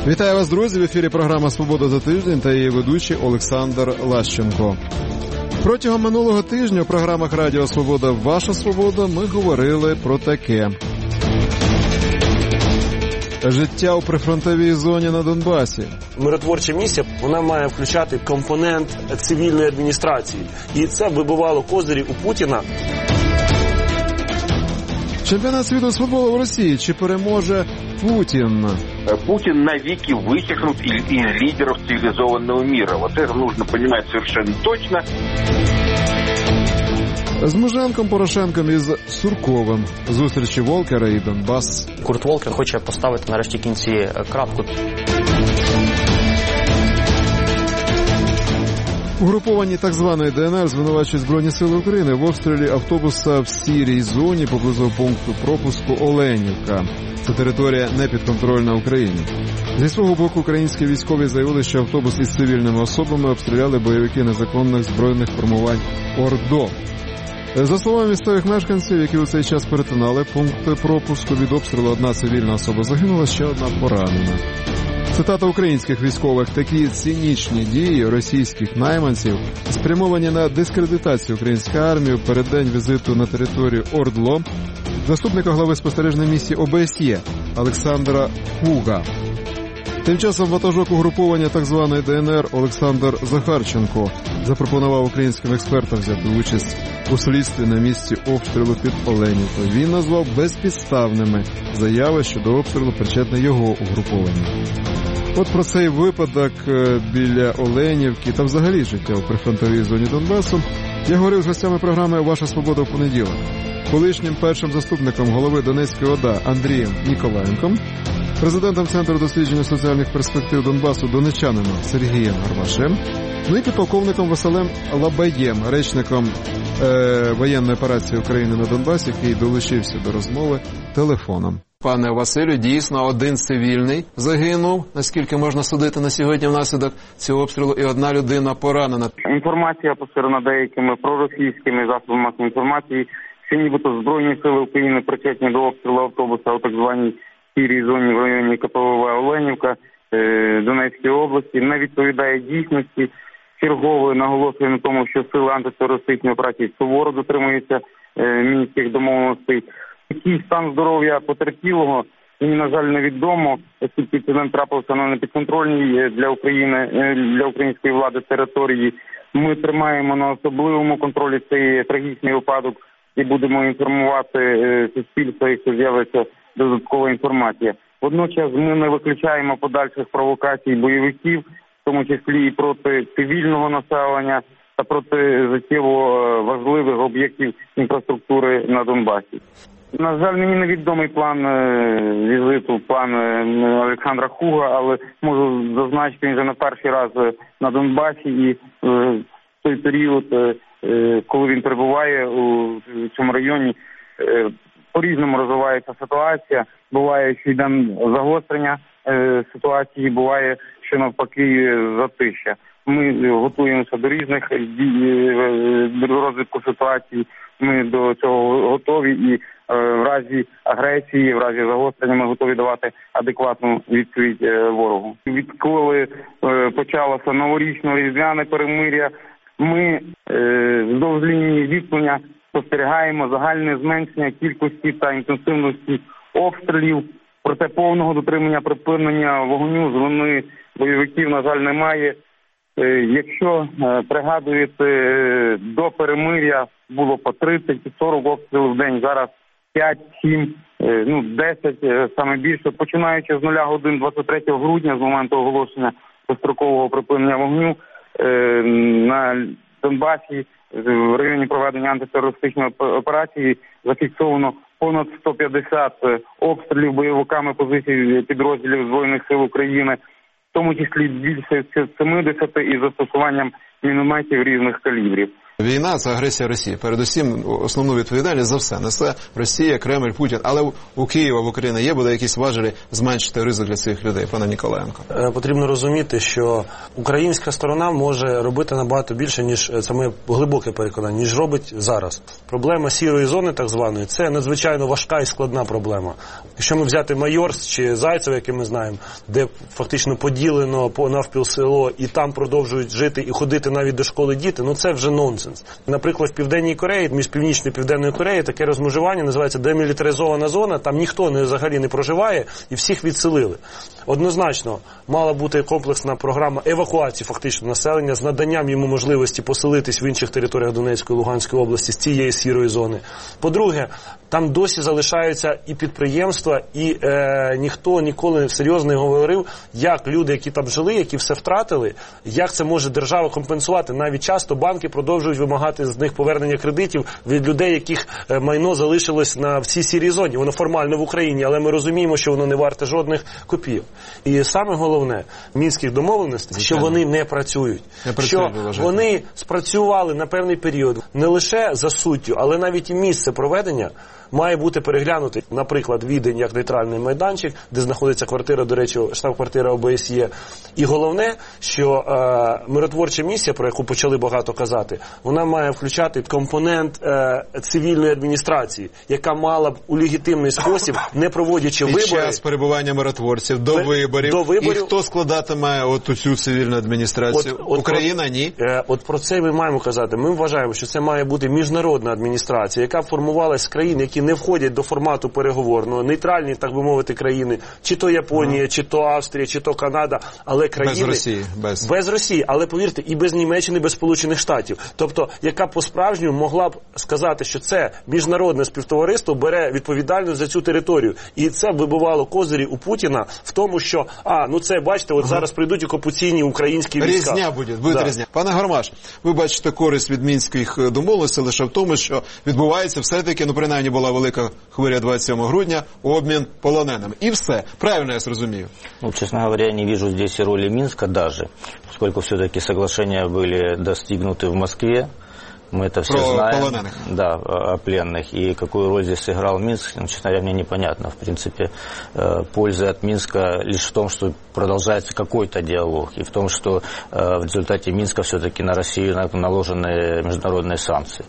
Вітаю вас, друзі! В ефірі програма «Свобода за тиждень» та її ведучий Олександр Лащенко. Протягом минулого тижня у програмах Радіо Свобода «Ваша свобода» ми говорили про таке. Життя у прифронтовій зоні на Донбасі. Миротворча місія, вона має включати компонент цивільної адміністрації. І це вибивало козирі у Путіна. Чемпіонат світу з футболу в Росії. Чи переможе Путин? Путин навеки вычеркнут из лидеров цивилизованного мира. Вот это нужно понимать совершенно точно. З Муженком, Порошенком і з Сурковим. Зустрічі Волкера і Донбас. Курт Волкер хоче поставити нарешті кінці крапку. Угруповані так званої ДНР звинувачують Збройні сили України в обстрілі автобуса в сірій зоні поблизу пункту пропуску Оленівка. Це територія непідконтрольна Україні. Зі свого боку, українські військові заявили, що автобус із цивільними особами обстріляли бойовики незаконних збройних формувань ОРДО. За словами місцевих мешканців, які у цей час перетинали пункт пропуску, від обстрілу одна цивільна особа загинула, ще одна поранена. Цитата українських військових: такі цинічні дії російських найманців спрямовані на дискредитацію української армії в переддень візиту на територію ОРДЛО заступника глави спостережної місії ОБСЄ Олександра Хуга. Тим часом ватажок угруповання так званої ДНР Олександр Захарченко запропонував українським експертам взяти участь у слідстві на місці обстрілу під Оленівкою. Він назвав безпідставними заяви щодо обстрілу причетне його угруповання. От про цей випадок біля Оленівки та взагалі життя у прифронтовій зоні Донбасу я говорив з гостями програми «Ваша свобода» в понеділок. Колишнім першим заступником голови Донецької ОДА Андрієм Ніколаєнком, президентом Центру дослідження соціальних перспектив Донбасу донеччанином Сергієм Гарбашем, ну і підполковником Василем Лабаєм, речником воєнної операції України на Донбасі, який долучився до розмови телефоном. Пане Василю, дійсно, один цивільний загинув, наскільки можна судити на сьогодні внаслідок цього обстрілу, і одна людина поранена. Інформація поширена деякими проросійськими засобами масової інформації, що нібито Збройні сили України причетні до обстрілу автобуса у так званій сірій зоні в районі КПВВ Оленівка Донецької області, не відповідає дійсності. Чергово наголошує на тому, що сили антитерористичної операції суворо дотримуються мінських домовленостей. Який стан здоров'я потерпілого, мені, на жаль, невідомо, оскільки інцидент трапився на непідконтрольній для України, для української влади території. Ми тримаємо на особливому контролі цей трагічний випадок і будемо інформувати суспільство, якщо з'явиться додаткова інформація. Водночас ми не виключаємо подальших провокацій бойовиків, в тому числі і проти цивільного населення та проти життєво важливих об'єктів інфраструктури на Донбасі. На жаль, мені невідомий план візиту пана Олександра Хуга, але можу зазначити, він вже не перший раз на Донбасі, і в той період, коли він перебуває у цьому районі, по-різному розвивається ситуація. Буває, що йде загострення ситуації, буває, що навпаки затища. Ми готуємося до різних розвитку ситуації, ми до цього готові і в разі агресії, в разі загострення ми готові давати адекватну відповідь ворогу. Відколи почалося новорічно-різдвяне перемир'я, ми вздовж лінії зіткнення спостерігаємо загальне зменшення кількості та інтенсивності обстрілів, проте повного дотримання припинення вогню з вини бойовиків, на жаль, немає. Якщо пригадуєте, до перемир'я було по 30-40 обстрілів в день, зараз 5, 7, 10, саме більше. Починаючи з 0 годин 23 грудня, з моменту оголошення дострокового припинення вогню, на Донбасі в районі проведення антитерористичної операції зафіксовано понад 150 обстрілів бойовиками позицій підрозділів Збройних сил України, в тому числі більше 70 із застосуванням мінометів різних калібрів. Війна – це агресія Росії. Передусім, основну відповідальність за все несе Росія, Кремль, Путін. Але у Києва, в Україні буде якісь важелі зменшити ризик для цих людей, пане Ніколаєнко? Потрібно розуміти, що українська сторона може робити набагато більше, ніж, це моє глибоке переконання, ніж робить зараз. Проблема сірої зони, так званої, це надзвичайно важка і складна проблема. Якщо ми взяти Майорськ чи Зайцеве, яке ми знаємо, де фактично поділено по навпіл село, і там продовжують жити і ходити навіть до школи діти, ну це вже нонсенс. Наприклад, в Південній Кореї, між Північною і Південною Кореєю, таке розмежування називається демілітаризована зона, там ніхто взагалі не проживає і всіх відселили. Однозначно, мала бути комплексна програма евакуації фактично населення з наданням йому можливості поселитись в інших територіях Донецької, Луганської області з цієї сірої зони. По-друге, там досі залишаються і підприємства, і ніхто ніколи серйозно не говорив, як люди, які там жили, які все втратили, як це може держава компенсувати. Навіть часто банки продовжують вимагати з них повернення кредитів від людей, яких майно залишилось на всій сірій зоні. Воно формально в Україні, але ми розуміємо, що воно не варте жодних копійок. І саме головне мінських домовленостей, що вони не працюють. Що вони спрацювали на певний період не лише за суттю, але навіть і місце проведення має бути переглянутий. Наприклад, Відень як нейтральний майданчик, де знаходиться квартира, до речі, штаб-квартира ОБСЄ. І головне, що миротворча місія, про яку почали багато казати, вона має включати компонент цивільної адміністрації, яка мала б у легітимний спосіб, не проводячи вибори. Під час перебування миротворців до виборів. І хто складатиме от цю цивільну адміністрацію? Україна, ні? От про це ми маємо казати. Ми вважаємо, що це має бути міжнародна адміністрація, яка формувалась з країн, які не входять до формату переговорного, нейтральні, так би мовити, країни, чи то Японія, чи то Австрія, чи то Канада, але країни... Без Росії. Без Росії, але, повірте, і без Німеччини, без Сполучених Штатів. Тобто, яка по-справжньому могла б сказати, що це міжнародне співтовариство бере відповідальність за цю територію. І це вибивало козирі у Путіна в тому, що, ну це, бачите, от зараз прийдуть окупаційні українські війська. Різня буде різня. Пане Гармаш, ви бачите користь від мінських домовленостей лише в тому, що відбувається все-таки, принаймні була велика хвиля 27 грудня, обмін полоненими. И все. Правильно я зрозумів? Честно говоря, я не вижу здесь и роли Минска даже, поскольку все-таки соглашения были достигнуты в Москве. Мы это все знаем. Полоненых. Да, о пленных. И какую роль здесь сыграл Минск, честно говоря, мне непонятно. В принципе, польза от Минска лишь в том, что продолжается какой-то диалог. И в том, что в результате Минска все-таки на Россию наложены международные санкции.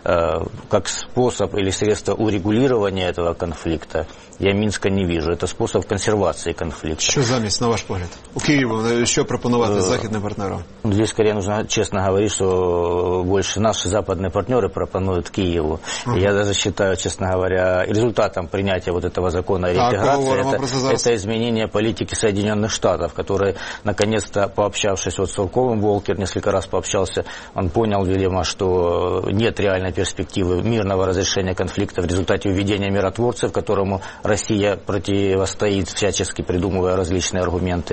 Как способ или средство урегулирования этого конфликта я Минска не вижу. Это способ консервации конфликта. Що замість, на ваш погляд? У Києву що пропонувати західним партнерам? Здесь, скорее, нужно честно говорить, что больше наши западные партнеры пропонуют Киеву. Я даже считаю, честно говоря, результатом принятия вот этого закона о реинтеграции это изменение политики Соединенных Штатов, которые, наконец-то, пообщавшись с Волковым, Волкер несколько раз пообщался, он понял, видимо, что нет реальной перспективы мирного разрешения конфликта в результате введения миротворцев, которому Россия противостоит, всячески придумывая различные аргументы.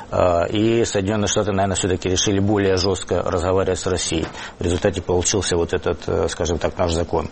И Соединенные Штаты, наверное, все-таки решили более жестко разговаривать с Россией. В результате получился вот этот, скажем так, наш закон.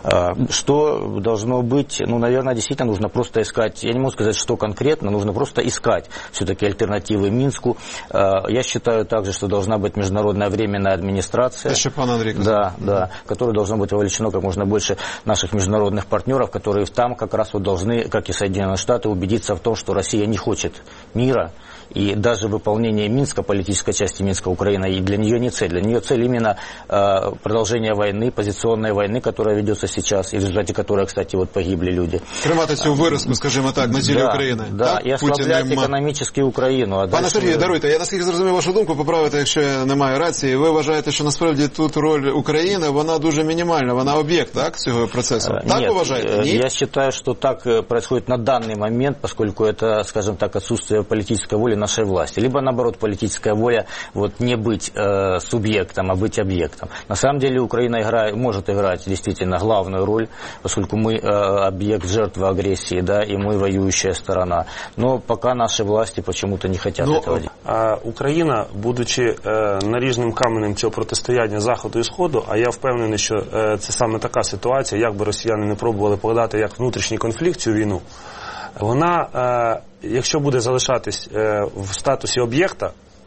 Что должно быть? Наверное, действительно нужно просто искать, я не могу сказать, что конкретно, нужно просто искать все-таки альтернативы Минску. Я считаю также, что должна быть международная временная администрация. Да, которая должна быть вовлечена как можно больше наших международных партнеров, которые там как раз вот должны, как и Соединенные Штаты, убедиться в том, что Россия не хочет мира. И даже выполнение Минска, политической части Минска, Украина, и для нее не цель. Для нее цель именно продолжение войны, позиционной войны, которая ведется сейчас, и в результате которой, кстати, вот погибли люди. Тримати цю виразку, скажімо так, на тілі України. Да, і ослабляти економічно Україну. Пане Сергію, даруйте, я наскільки зрозумів вашу думку, поправити, якщо немає рації. Ви вважаєте, що насправді тут роль України, вона дуже мінімальна, вона об'єкт, так, цього процесу? Так ви вважаєте? Ні? Я считаю, что так происходит на данный момент, поскольку это, скажем так, отсутствие политической воли нашей власти. Либо, наоборот, политическая воля вот, не быть субъектом, а быть объектом. На самом деле Украина может играть действительно главную роль, поскольку мы объект жертвы агрессии, да, и мы воюющая сторона. Но пока наши власти почему-то не хотят этого делать. Україна, будучи наріжним каменем цього протистояння Заходу і Сходу, а я впевнений, що це саме така ситуація, як би росіяни не пробували подати як внутрішній конфлікт цю війну, вона, якщо буде залишатись в статусі об'єкта,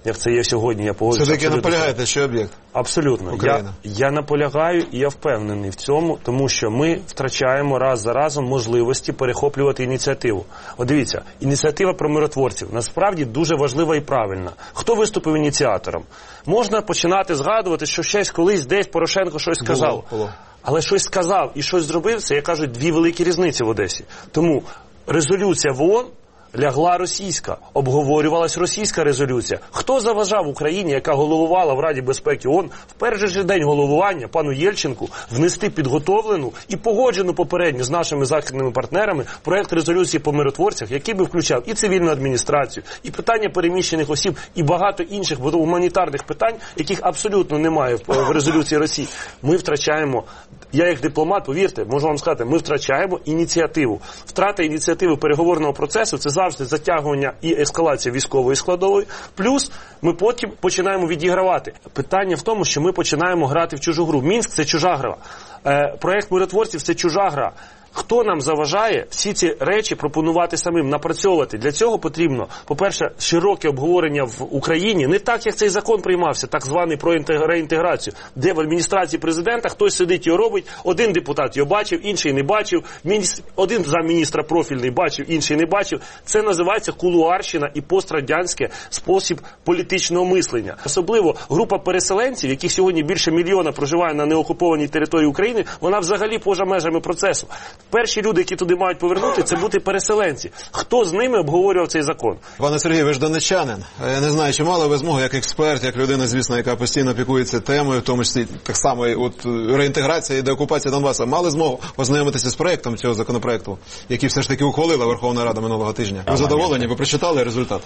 як це є сьогодні, я погоджуюся. Все-таки наполягаєте, що об'єкт? Абсолютно. Я наполягаю і я впевнений в цьому, тому що ми втрачаємо раз за разом можливості перехоплювати ініціативу. От дивіться, ініціатива про миротворців насправді дуже важлива і правильна. Хто виступив ініціатором? Можна починати згадувати, що щось колись десь Порошенко щось сказав. Але щось сказав і щось зробив, це, як кажуть, дві великі різниці в Одесі. Тому резолюція в ООН лягла російська, обговорювалась російська резолюція. Хто заважав Україні, яка головувала в Раді безпеки ООН, в перший же день головування пану Єльченку внести підготовлену і погоджену попередньо з нашими західними партнерами проект резолюції по миротворцях, який би включав і цивільну адміністрацію, і питання переміщених осіб, і багато інших гуманітарних питань, яких абсолютно немає в резолюції Росії. Ми втрачаємо, я як дипломат, повірте, можу вам сказати, ми втрачаємо ініціативу. Втрата ініціативи переговорного процесу – це завжди затягування і ескалація військової складової, плюс ми потім починаємо відігравати. Питання в тому, що ми починаємо грати в чужу гру. Мінськ – це чужа гра. Проєкт миротворців – це чужа гра. Хто нам заважає всі ці речі пропонувати самим, напрацьовувати? Для цього потрібно, по-перше, широке обговорення в Україні, не так, як цей закон приймався, так званий про реінтеграцію, де в адміністрації президента хтось сидить і робить, один депутат його бачив, інший не бачив, один замміністра профільний бачив, інший не бачив. Це називається кулуарщина і пострадянський спосіб політичного мислення. Особливо група переселенців, яких сьогодні більше мільйона проживає на неокупованій території України, вона взагалі поза межами процесу. Перші люди, які туди мають повернути, це бути переселенці. Хто з ними обговорював цей закон? Пане Сергій, ви ж донеччанин. Я не знаю, чи мали ви змогу, як експерт, як людина, звісно, яка постійно опікується темою, в тому числі так само от реінтеграція і деокупація Донбасу, мали змогу познайомитися з проєктом цього законопроекту, який все ж таки ухвалила Верховна Рада минулого тижня? Ви задоволені? Ви прочитали результат?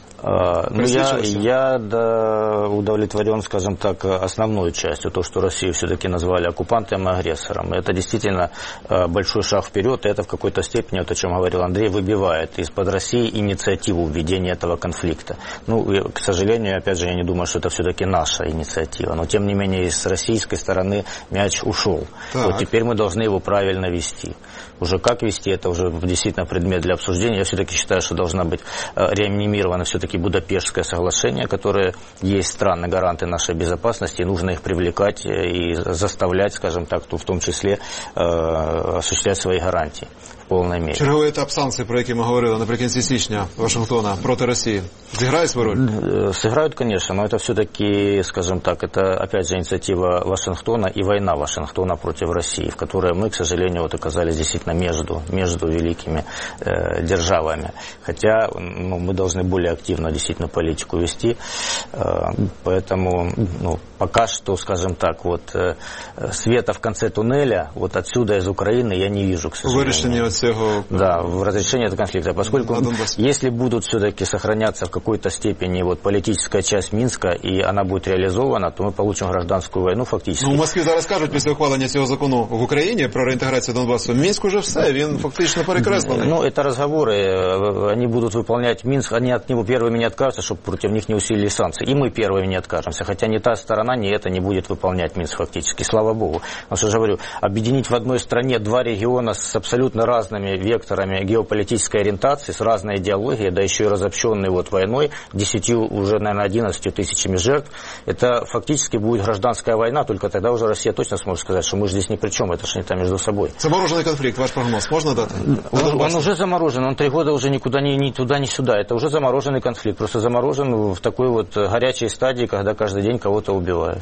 Я удовлетворен, скажем так, основной частью, то, что Россию все-таки назвали оккупантом и агрессором. Это действительно большой шаг вперед, и это в какой-то степени, вот о чем говорил Андрей, выбивает из-под России инициативу введения этого конфликта. К сожалению, опять же, я не думаю, что это все-таки наша инициатива, но тем не менее, с российской стороны мяч ушел. Вот теперь мы должны его правильно вести. Уже как вести, это уже действительно предмет для обсуждения. Я все-таки считаю, что должна быть реанимирована все-таки Будапештское соглашение, которое есть страны-гаранты нашей безопасности, и нужно их привлекать и заставлять, скажем так, в том числе осуществлять свои гарантии в повній мірі. Черговий етап санкцій, про які ми говорили наприкінці січня Вашингтона проти Росії, зіграє свою роль? Сыграют, конечно, но это все-таки, скажем так, это опять же инициатива Вашингтона и война Вашингтона против России, в которой мы, к сожалению, вот оказались действительно между великими державами. Хотя мы должны более активно действительно политику вести, поэтому пока что, скажем так, вот света в конце туннеля, вот отсюда из Украины я не вижу, к сожалению. Да, в разрешении этого конфликта, поскольку если будут все-таки сохраняться в какой-то степени вот политическая часть Минска, и она будет реализована, то мы получим гражданскую войну фактически. В Москві зараз кажуть, після ухвалення цього закону в Україні про реінтеграцію Донбасу, Мінськ уже все, він фактично перекреслений. Это разговоры, они будут выполнять Минск, они от него первыми не откажутся, чтобы против них не усилили санкции, и мы первыми не откажемся, хотя ни та сторона, ни это не будет выполнять Минск фактически, слава богу. Но что же говорю, объединить в одной стране два региона с абсолютно разными векторами геополитической ориентации, с разной идеологией, да еще и разобщенной вот войной, 10, уже, наверное, 11 тысячами жертв, это фактически будет гражданская война, только тогда уже Россия точно сможет сказать, что мы же здесь ни при чем, это же не там между собой. Замороженный конфликт, ваш прогноз можно дать? Он уже заморожен, он 3 года уже никуда ни туда, ни сюда, это уже замороженный конфликт, просто заморожен в такой вот горячей стадии, когда каждый день кого-то убивают.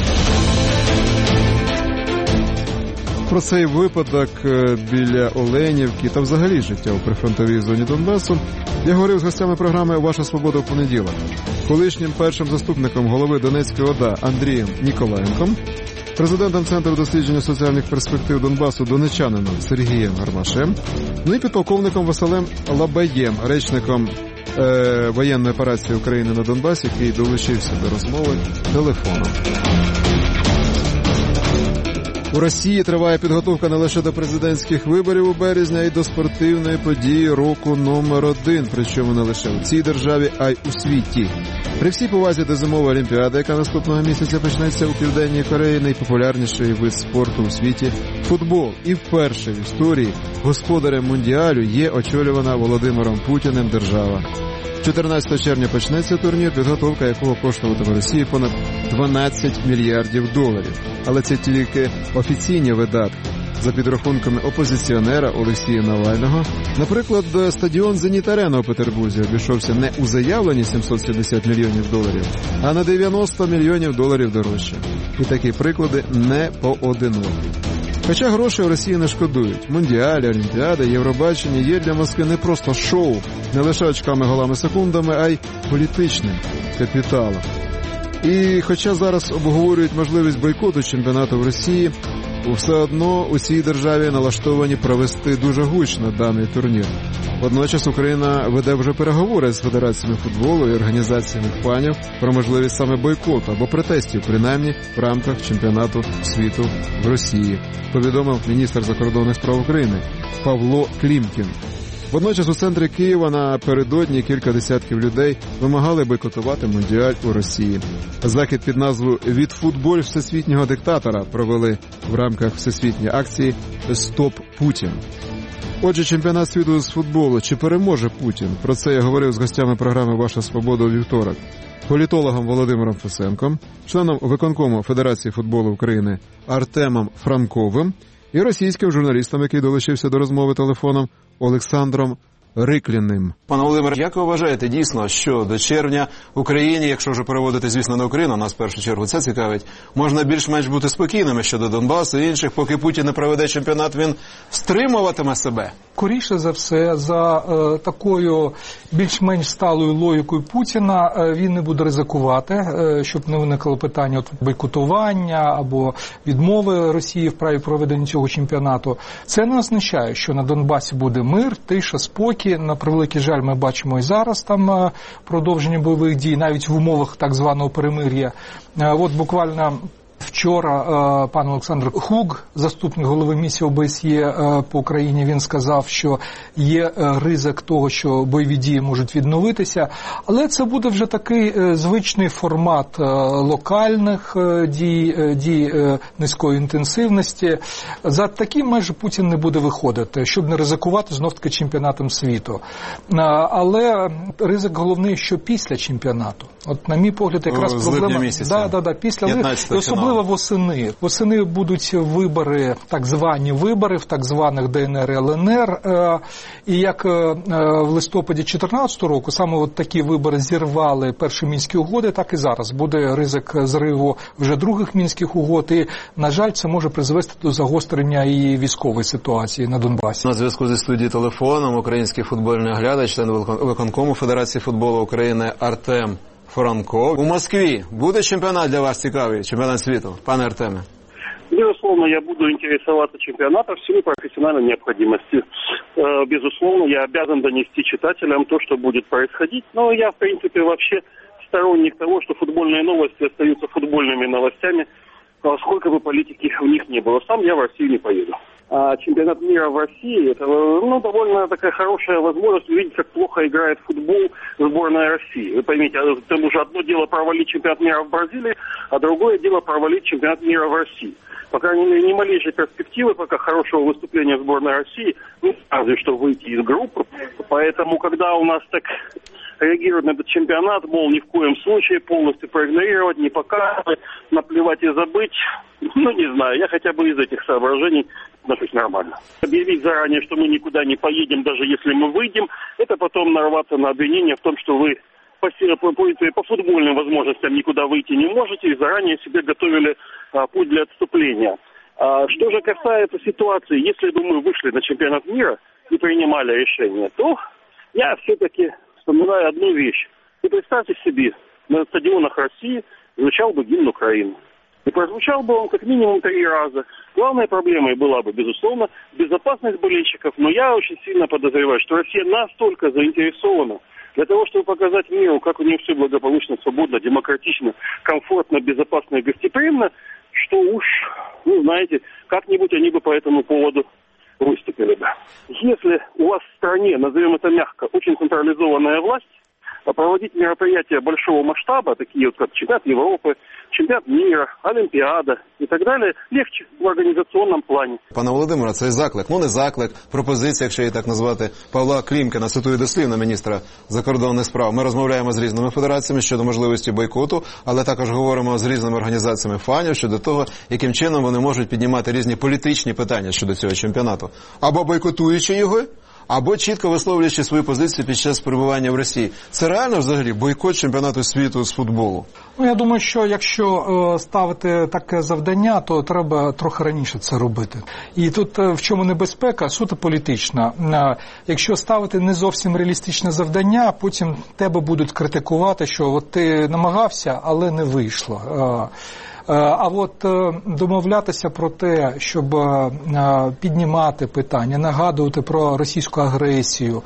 Про цей випадок біля Оленівки та взагалі життя у прифронтовій зоні Донбасу я говорив з гостями програми «Ваша свобода в понеділок», колишнім першим заступником голови Донецької ОДА Андрієм Ніколаєнком, президентом Центру дослідження соціальних перспектив Донбасу донеччанином Сергієм Гармашем, і підполковником Василем Лабаєм, речником воєнної операції України на Донбасі, який долучився до розмови телефоном. У Росії триває підготовка не лише до президентських виборів у березні, а й до спортивної події року номер 1, причому не лише у цій державі, а й у світі. При всій повазі до зимової олімпіади, яка наступного місяця почнеться у Південній Кореї, найпопулярніший вид спорту у світі Футбол і вперше в історії господарем Мундіалю є очолювана Володимиром Путіним держава. 14 червня почнеться турнір, підготовка якого коштуватиме Росії понад 12 мільярдів доларів. Але це тільки офіційні видатки. За підрахунками опозиціонера Олексія Навального, наприклад, стадіон «Зеніт-Арена» у Петербурзі обійшовся не у заявлені 770 мільйонів доларів, а на 90 мільйонів доларів дорожче. І такі приклади не поодинокі. Хоча грошей у Росії не шкодують. Мундіалі, Олімпіади, Євробачення є для Москви не просто шоу, не лише очками, голами, секундами, а й політичним капіталом. І хоча зараз обговорюють можливість бойкоту чемпіонату в Росії, все одно у цій державі налаштовані провести дуже гучно даний турнір. Водночас Україна веде вже переговори з федераціями футболу і організаціями фанів про можливість саме бойкоту або протестів, принаймні в рамках чемпіонату світу в Росії, повідомив міністр закордонних справ України Павло Клімкін. Водночас у центрі Києва напередодні кілька десятків людей вимагали бойкотувати Мундіаль у Росії. Захід під назвою «Відфутболь всесвітнього диктатора» провели в рамках всесвітньої акції «Стоп Путін». Отже, чемпіонат світу з футболу. Чи переможе Путін? Про це я говорив з гостями програми «Ваша свобода» у вівторок. Політологом Володимиром Фесенком, членом виконкому Федерації футболу України Артемом Франковим і російським журналістом, який долучився до розмови телефоном, Олександром Рикліним. Пане Володимире, як ви вважаєте дійсно, що до червня в Україні, якщо вже переводити, звісно, на Україну, нас в першу чергу це цікавить, можна більш-менш бути спокійними щодо Донбасу і інших, поки Путін не проведе чемпіонат, він стримуватиме себе? Скоріше за все, за такою більш-менш сталою логікою Путіна він не буде ризикувати, щоб не виникло питання бойкотування або відмови Росії в праві проведення цього чемпіонату. Це не означає, що на Донбасі буде мир, тиша, спокій. На превеликий жаль, ми бачимо і зараз там продовження бойових дій, навіть в умовах так званого перемир'я. От буквально вчора пан Олександр Хуг, заступник голови місії ОБСЄ по Україні, він сказав, що є ризик того, що бойові дії можуть відновитися, але це буде вже такий звичний формат локальних дій низької інтенсивності. За такі межі Путін не буде виходити, щоб не ризикувати знов-таки чемпіонатом світу. Але ризик головний, що після чемпіонату. От, на мій погляд, якраз проблема... Після особливо восени. Восени будуть вибори, так звані вибори в так званих ДНР і ЛНР. І як в листопаді 2014 року саме от такі вибори зірвали перші Мінські угоди, так і зараз буде ризик зриву вже других Мінських угод. І, на жаль, це може призвести до загострення і військової ситуації на Донбасі. На зв'язку зі студією телефоном український футбольний оглядач, член виконкому Федерації футболу України Артем Франков. У Москві буде чемпіонат для вас цікавий, чемпіонат світу, пане Артеме? Безусловно, я буду интересоваться чемпионатом в силу профессиональной необходимости. Безусловно, я обязан донести читателям то, что будет происходить. Но я, в принципе, вообще сторонник того, что футбольные новости остаются футбольными новостями, сколько бы политики в них не было. Сам я в Россию не поеду. А чемпионат мира в России – это довольно такая хорошая возможность увидеть, как плохо играет в футбол сборная России. Вы поймите, это уже одно дело провалить чемпионат мира в Бразилии, а другое дело провалить чемпионат мира в России. По крайней мере, ни малейшей перспективы пока хорошего выступления сборной России, разве что выйти из группы. Поэтому, когда у нас так реагируют на этот чемпионат, мол, ни в коем случае полностью проигнорировать, не показывать, наплевать и забыть, не знаю, я хотя бы из этих соображений отношусь нормально. Объявить заранее, что мы никуда не поедем, даже если мы выйдем, это потом нарваться на обвинение в том, что вы по футбольным возможностям никуда выйти не можете и заранее себе готовили путь для отступления. Что же касается ситуации, если бы мы вышли на чемпионат мира и принимали решение, то я все-таки вспоминаю одну вещь. И представьте себе, на стадионах России звучал бы гимн Украины. И прозвучал бы он как минимум 3 раза. Главной проблемой была бы, безусловно, безопасность болельщиков. Но я очень сильно подозреваю, что Россия настолько заинтересована для того, чтобы показать миру, как у нее все благополучно, свободно, демократично, комфортно, безопасно и гостеприимно, что уж, знаете, как-нибудь они бы по этому поводу выступили бы. Если у вас в стране, назовем это мягко, очень централизованная власть, проводить мероприятия большого масштаба, такие вот как чемпионат Европы, чемпионат мира, Олимпиада и так далее, легче в организационном плане. Пане Володимире, цей заклик, не заклик, пропозиція, якщо її так назвати, Павла Клімкіна, цитую дослівно міністра закордонних справ. Ми розмовляємо з різними федераціями щодо можливості бойкоту, але також говоримо з різними організаціями фанів щодо того, яким чином вони можуть піднімати різні політичні питання щодо цього чемпіонату. Або бойкотуючи його, або чітко висловлюючи свою позицію під час перебування в Росії. Це реально взагалі бойкот чемпіонату світу з футболу? Я думаю, що якщо ставити таке завдання, то треба трохи раніше це робити. І тут в чому небезпека? Суто політична. Якщо ставити не зовсім реалістичне завдання, потім тебе будуть критикувати, що от ти намагався, але не вийшло. А от домовлятися про те, щоб піднімати питання, нагадувати про російську агресію,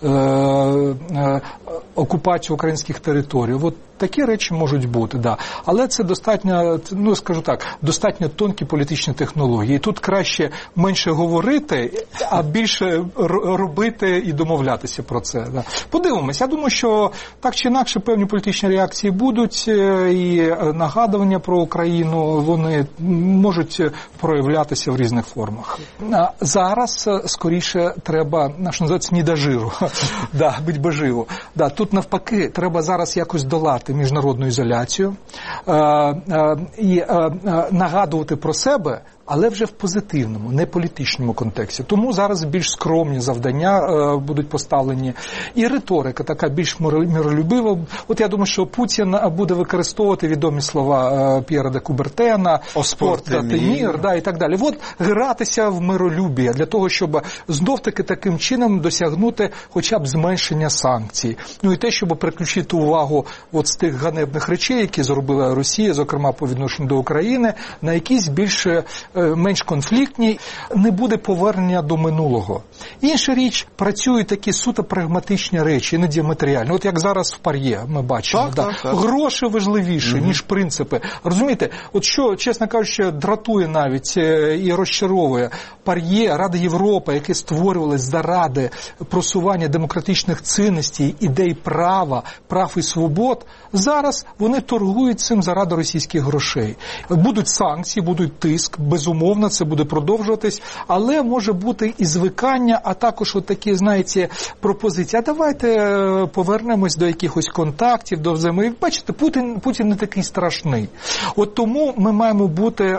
окупацію українських територій, от такі речі можуть бути, да. Але це достатньо, скажу так, достатньо тонкі політичні технології. Тут краще менше говорити, а більше робити і домовлятися про це. Да. Подивимось. Я думаю, що так чи інакше певні політичні реакції будуть, і нагадування про Україну, вони можуть проявлятися в різних формах. Зараз, скоріше, треба, що називається, не до жиру, да, бить боживу. Да, тут навпаки, треба зараз якось долати міжнародну ізоляцію і нагадувати про себе, але вже в позитивному, не політичному контексті. Тому зараз більш скромні завдання будуть поставлені. І риторика така більш миролюбива. От я думаю, що Путін буде використовувати відомі слова П'єра де Кубертена, спорт та мир, да, і так далі. От гратися в миролюбі для того, щоб знов-таки таким чином досягнути хоча б зменшення санкцій. І те, щоб переключити увагу от з тих ганебних речей, які зробила Росія, зокрема по відношенню до України, на якісь менш конфліктні, не буде повернення до минулого. Інша річ, працюють такі суто прагматичні речі, іноді матеріальні. От як зараз в ПАРЄ ми бачимо. Так. Гроші важливіші, ніж принципи. Розумієте, от що, чесно кажучи, дратує навіть і розчаровує. ПАРЄ, Рада Європи, яке створювалось заради просування демократичних цінностей, ідей права, прав і свобод, зараз вони торгують цим заради російських грошей. Будуть санкції, будуть тиск, безумовно, це буде продовжуватись, але може бути і звикання, а також от такі, знаєте, пропозиції. А давайте повернемось до якихось контактів, до взаємодії. Бачите, Путін не такий страшний. От тому ми маємо бути,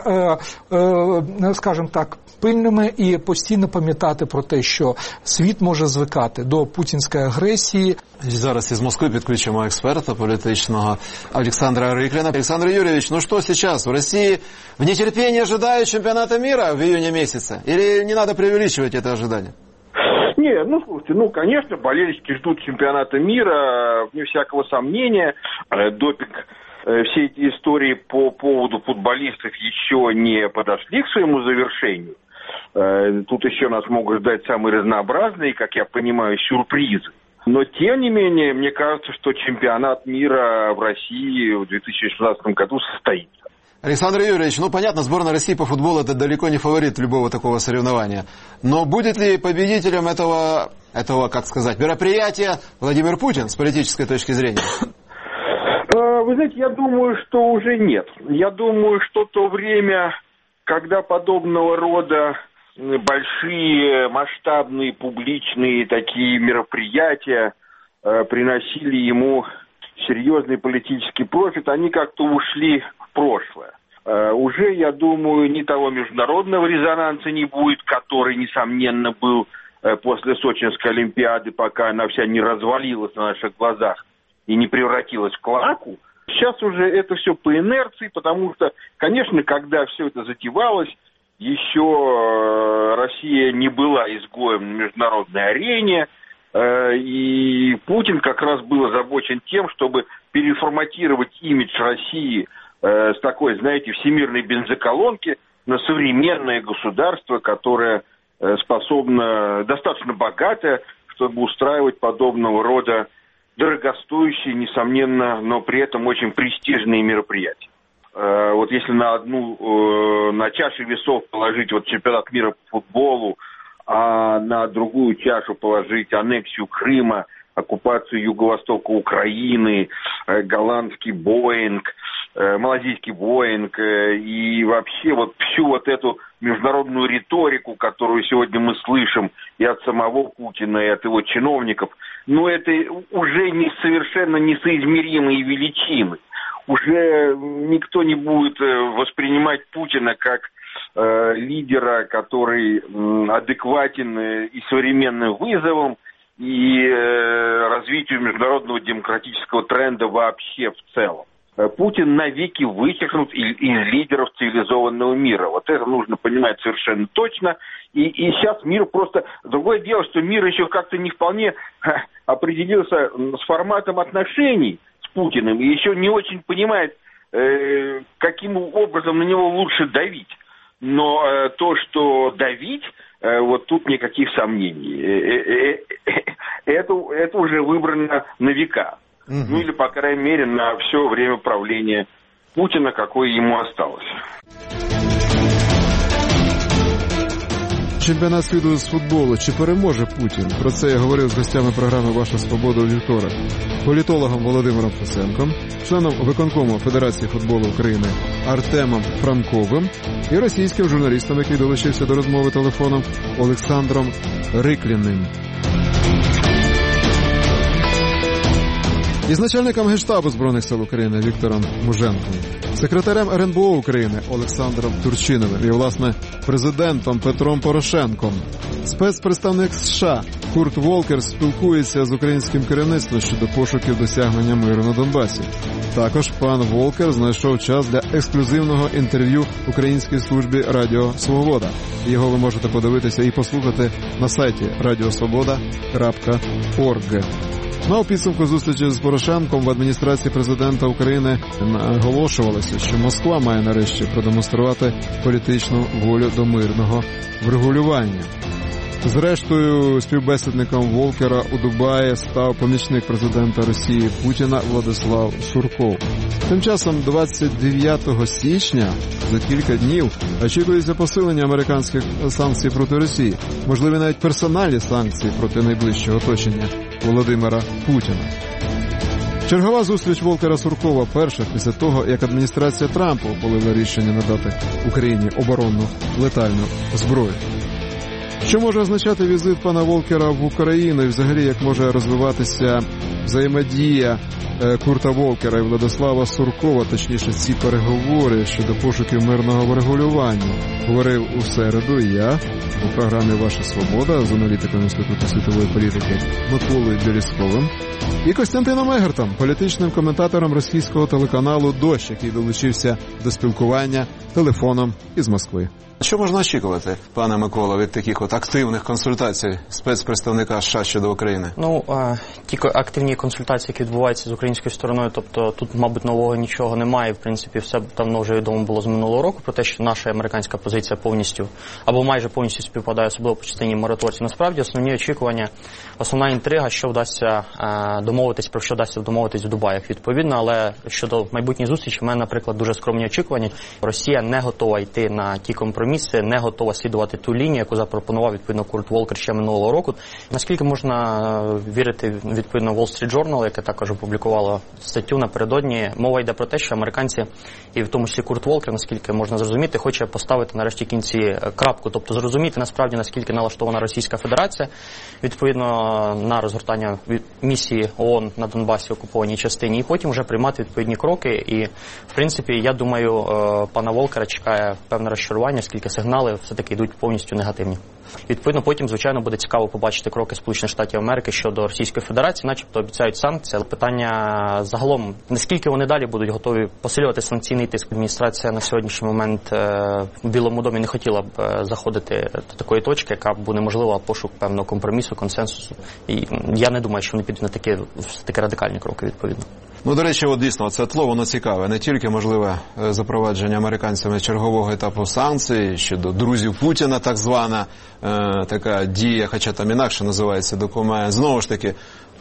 скажімо так, пильними і постійно пам'ятати про те, що світ може звикати до путінської агресії. Зараз із Москви підключимо експерта політичного Олександра Рыклина. Александр Юрьевич, ну что сейчас? В России в нетерпении ожидают чемпионата мира в июне месяце? Или не надо преувеличивать это ожидание? Нет, слушайте, конечно, болельщики ждут чемпионата мира, вне всякого сомнения. Допинг, все эти истории по поводу футболистов еще не подошли к своему завершению. Тут еще нас могут ждать самые разнообразные, как я понимаю, сюрпризы. Но, тем не менее, мне кажется, что чемпионат мира в России в 2016 году состоится. Александр Юрьевич, понятно, сборная России по футболу – это далеко не фаворит любого такого соревнования. Но будет ли победителем этого, как сказать, мероприятия Владимир Путин с политической точки зрения? Вы знаете, я думаю, что уже нет. Я думаю, что то время, когда подобного рода большие, масштабные, публичные такие мероприятия приносили ему серьезный политический профит, они как-то ушли в прошлое. Уже, я думаю, ни того международного резонанса не будет, который, несомненно, был после Сочинской Олимпиады, пока она вся не развалилась на наших глазах и не превратилась в клоаку. Сейчас уже это все по инерции, потому что, конечно, когда все это затевалось, еще Россия не была изгоем на международной арене, и Путин как раз был озабочен тем, чтобы переформатировать имидж России с такой, знаете, всемирной бензоколонки на современное государство, которое способно, достаточно богатое, чтобы устраивать подобного рода дорогостоящие, несомненно, но при этом очень престижные мероприятия. Вот если на чаше весов положить чемпионат мира по футболу, а на другую чашу положить аннексию Крыма, оккупацию Юго-Востока Украины, голландский Боинг, малазийский Боинг и вообще вот всю вот эту международную риторику, которую сегодня мы слышим и от самого Путина, и от его чиновников, но это уже совершенно несоизмеримые величины. Уже никто не будет воспринимать Путина как лидера, который адекватен и современным вызовам, и развитию международного демократического тренда вообще в целом. Путин навеки вычеркнут из лидеров цивилизованного мира. Вот это нужно понимать совершенно точно. И сейчас мир просто... Другое дело, что мир еще как-то не вполне определился с форматом отношений с Путиным. И еще не очень понимает, каким образом на него лучше давить. Но то, что давить, вот тут никаких сомнений. Это уже выбрано на века. Ну или, по крайней мере, на все время правления Путина, какое ему осталось. Чемпіонат світу з футболу. Чи переможе Путін? Про це я говорив з гостями програми «Ваша свобода» у вівторок. Політологом Володимиром Фесенком, членом виконкому Федерації футболу України Артемом Франковим і російським журналістом, який долучився до розмови телефоном, Олександром Рикліним. Із начальником Генштабу Збройних сил України Віктором Муженком, секретарем РНБО України Олександром Турчиновим і, власне, президентом Петром Порошенком. Спецпредставник США Курт Волкер спілкується з українським керівництвом щодо пошуків досягнення миру на Донбасі. Також пан Волкер знайшов час для ексклюзивного інтерв'ю українській службі Радіо Свобода. Його ви можете подивитися і послухати на сайті radiosvoboda.org. На підсумку зустрічі з Порошенком в адміністрації президента України наголошувалося, що Москва має нарешті продемонструвати політичну волю до мирного врегулювання. Зрештою, співбесідником Волкера у Дубаї став помічник президента Росії Путіна Владислав Сурков. Тим часом 29 січня, за кілька днів, очікується посилення американських санкцій проти Росії, можливі навіть персональні санкції проти найближчого оточення Володимира Путіна. Чергова зустріч Волкера-Суркова перша після того, як адміністрація Трампа ухвалила рішення надати Україні оборонну летальну зброю. Що може означати візит пана Волкера в Україну і взагалі як може розвиватися взаємодія Курта Волкера і Владислава Суркова, точніше ці переговори щодо пошуків мирного врегулювання, говорив у середу я у програмі «Ваша свобода» з аналітиком Інституту світової політики Миколою Березковим і Костянтином Егертом, політичним коментатором російського телеканалу «Дощ», який долучився до спілкування телефоном із Москви. Що можна очікувати, пане Микола, від таких от активних консультацій спецпредставника США щодо України? Ну, ті активні консультації, які відбуваються з українською стороною, тобто тут, мабуть, нового нічого немає. В принципі, все давно вже відомо було з минулого року про те, що наша американська позиція повністю, або майже повністю співпадає, особливо по частині мораторії. Насправді, основні очікування, основна інтрига, що вдасться домовитись, про що вдасться домовитись в Дубаях, відповідно. Але щодо майбутньої зустрічі, в мене, наприклад, дуже скромні очікування. Росія не готова йти на ті компроміси, не готова слідувати ту лінію, яку запропонував, відповідно, Курт Волкер ще минулого року. Наскільки можна вірити, відповідно, Wall Street Journal, яке також опублікувало статтю напередодні, мова йде про те, що американці, і в тому числі Курт Волкер, наскільки можна зрозуміти, хоче поставити нарешті кінці крапку, тобто зрозуміти насправді, наскільки налаштована Російська Федерація, відповідно, на розгортання місії ООН на Донбасі, окупованій частині, і потім вже приймати відповідні кроки. І, в принципі, я думаю, пана Волкера чекає певне розчарування, оскільки сигнали все-таки йдуть повністю негативні. Відповідно, потім, звичайно, буде цікаво побачити кроки Сполучених Штатів Америки щодо Російської Федерації, начебто обіцяють санкції, але питання загалом, наскільки вони далі будуть готові посилювати санкційний тиск. Адміністрація на сьогоднішній момент в Білому домі не хотіла б заходити до такої точки, яка б унеможливила пошук певного компромісу, консенсусу. І я не думаю, що вони підуть на такі радикальні кроки, відповідно. Ну, до речі, от дійсно, це тло, воно цікаве. Не тільки можливе запровадження американцями чергового етапу санкцій щодо друзів Путіна, так звана така дія, хоча там інакше називається документ. Знову ж таки,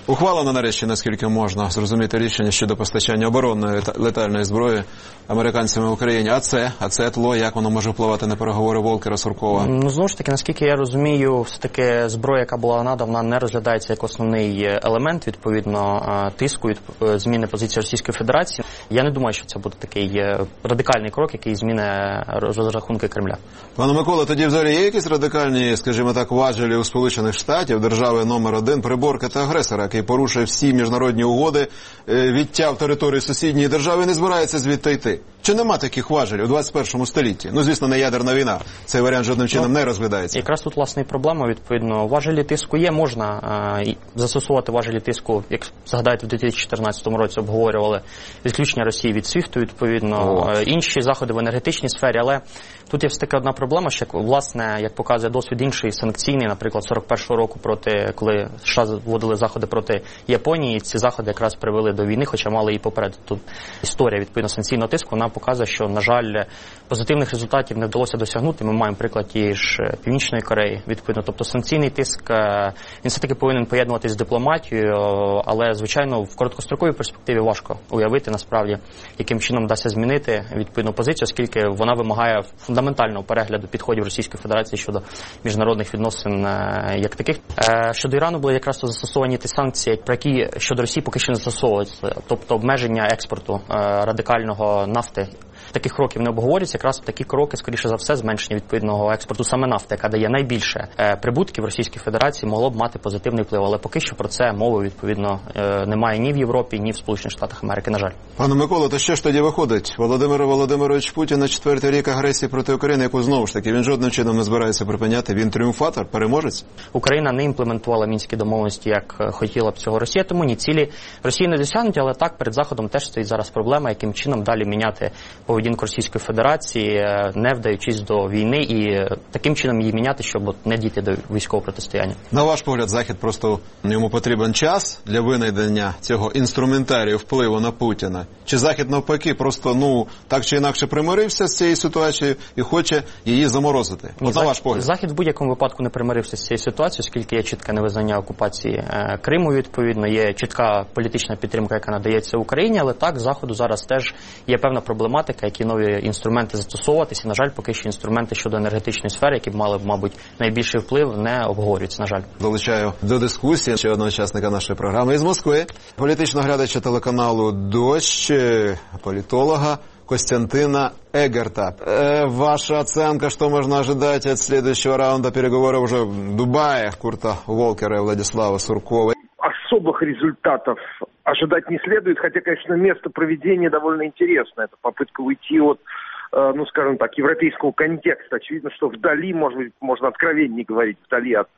Ухвалено нарешті, наскільки можна зрозуміти рішення щодо постачання оборонної летальної зброї американцями в Україні. А це тло, як воно може впливати на переговори Волкера-Суркова? Ну, знову ж таки, наскільки я розумію, все-таки зброя, яка була надана, не розглядається як основний елемент, відповідно, тиску, зміни позиції Російської Федерації. Я не думаю, що це буде такий радикальний крок, який зміни розрахунки Кремля. Пане Микола, тоді взагалі є якісь радикальні, скажімо так, важелі у Сполучених Штатів, держави номер 1, приборкати агресора, який порушує всі міжнародні угоди, відтяв території сусідньої держави і не збирається звідти йти? Чи нема таких важелів у 21 столітті? Ну, звісно, не ядерна війна. Цей варіант жодним чином не розглядається. Якраз тут, власне, і проблема, відповідно. Важелі тиску є, можна застосувати важелі тиску, як згадаєте, в 2014 році обговорювали відключення Росії від СВІФТу, відповідно, інші заходи в енергетичній сфері, але тут є все-таки одна проблема, що, власне, як показує досвід інший, санкційний, наприклад, 41-го року, коли США вводили заходи проти Японії, ці заходи якраз привели до війни, хоча мали і попереду. Тут історія, відповідно, санкційного тиску, вона показує, що, на жаль, позитивних результатів не вдалося досягнути. Ми маємо приклад тієї ж Північної Кореї, відповідно. Тобто санкційний тиск, він все-таки повинен поєднуватись з дипломатією, але, звичайно, в короткостроковій перспективі важко уявити, насправді, яким чином вдасться змінити відповідну позицію, оскільки вона вимагає фундаментального перегляду підходів Російської Федерації щодо міжнародних відносин як таких. Щодо Ірану були якраз застосовані ті санкції, про які щодо Росії поки що не застосовуються, тобто обмеження експорту радикального нафти. Таких кроків не обговорюється, якраз такі кроки, скоріше за все, зменшення відповідного експорту саме нафти, яка дає найбільше прибутків Російській Федерації, могло б мати позитивний вплив, але поки що про це мови, відповідно, немає ні в Європі, ні в Сполучених Штатах Америки, на жаль. Пане Миколо, то що ж тоді виходить? Володимир Володимирович Путін на 4-й рік агресії проти України, яку знову ж таки він жодним чином не збирається припиняти, він тріумфатор, переможець? Україна не імплементувала мінські домовленості, як хотіла б цього Росія, тому ні цілі Росії не досягнуті, але так, перед Заходом теж стоїть зараз проблема, яким чином далі міняти поведінку Російської Федерації, не вдаючись до війни, і таким чином її міняти, щоб не дійти до військового протистояння. На ваш погляд, Захід просто йому потрібен час для винайдення цього інструментарію впливу на Путіна? Чи Захід навпаки просто, так чи інакше примирився з цією ситуацією і хоче її заморозити? От на ваш погляд. Захід в будь-якому випадку не примирився з цією ситуацією, оскільки є чітке невизнання окупації Криму, відповідно, є чітка політична підтримка, яка надається Україні, але так, Заходу зараз теж є певна проблематика, які нові інструменти застосовуватися. На жаль, поки що інструменти щодо енергетичної сфери, які б мали, мабуть, найбільший вплив, не обговорюються, на жаль. Долучаю до дискусії ще одного учасника нашої програми із Москви, політичного глядача телеканалу «Дождь», політолога Костянтина Эгерта. Ваша оценка, что можно ожидать от следующего раунда переговоров уже в Дубае Курта Волкера и Владислава Суркова? Особых результатов ожидать не следует, хотя, конечно, место проведения довольно интересное. Это попытка уйти от, скажем так, европейского контекста. Очевидно, что вдали, может быть, можно откровеннее говорить, вдали от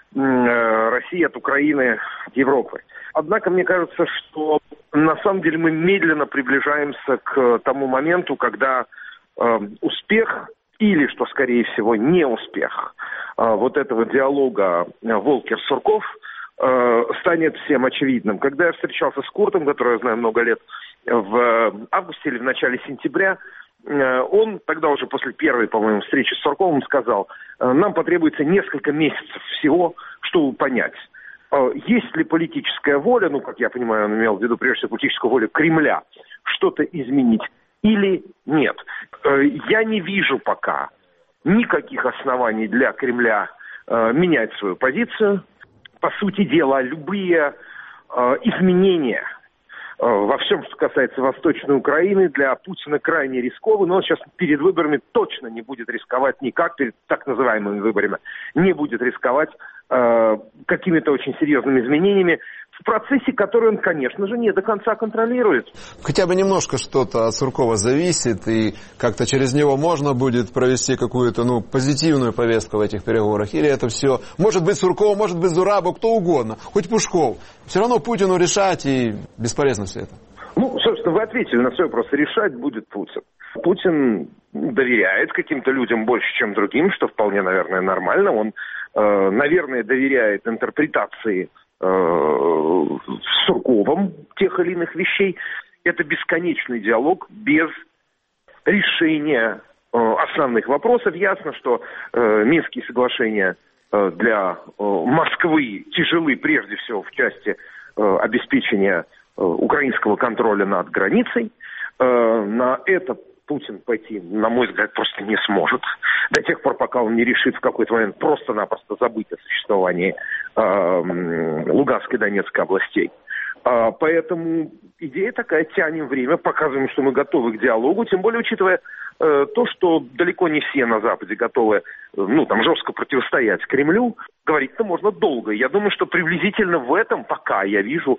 России, от Украины, от Европы. Однако, мне кажется, что на самом деле мы медленно приближаемся к тому моменту, когда успех или, что скорее всего, не успех вот этого диалога Волкер-Сурков станет всем очевидным. Когда я встречался с Куртом, которого я знаю много лет, в августе или в начале сентября, он тогда уже после первой, по-моему, встречи с Сурковым сказал, нам потребуется несколько месяцев всего, чтобы понять, есть ли политическая воля, как я понимаю, он имел в виду прежде всего политическую волю Кремля, что-то изменить или нет. Я не вижу пока никаких оснований для Кремля менять свою позицию. По сути дела, любые изменения во всем, что касается Восточной Украины, для Путина крайне рисковы, но он сейчас перед выборами точно не будет рисковать никак, перед так называемыми выборами, не будет рисковать какими-то очень серьезными изменениями в процессе, который он, конечно же, не до конца контролирует. Хотя бы немножко что-то от Суркова зависит, и как-то через него можно будет провести какую-то, позитивную повестку в этих переговорах, или это все, может быть, Сурков, может быть, Зурабов, кто угодно, хоть Пушков. Все равно Путину решать, и бесполезно все это. Собственно, вы ответили на свой вопрос. Решать будет Путин. Путин доверяет каким-то людям больше, чем другим, что вполне, наверное, нормально. Он, наверное, доверяет интерпретации с Сурковым тех или иных вещей. Это бесконечный диалог без решения основных вопросов. Ясно, что Минские соглашения для Москвы тяжелы прежде всего в части обеспечения украинского контроля над границей. На это Путин пойти, на мой взгляд, просто не сможет. До тех пор, пока он не решит в какой-то момент просто-напросто забыть о существовании Луганской и Донецкой областей. Поэтому идея такая: тянем время, показываем, что мы готовы к диалогу, тем более учитывая то, что далеко не все на Западе готовы, жестко противостоять Кремлю. Говорить-то можно долго. Я думаю, что приблизительно в этом пока я вижу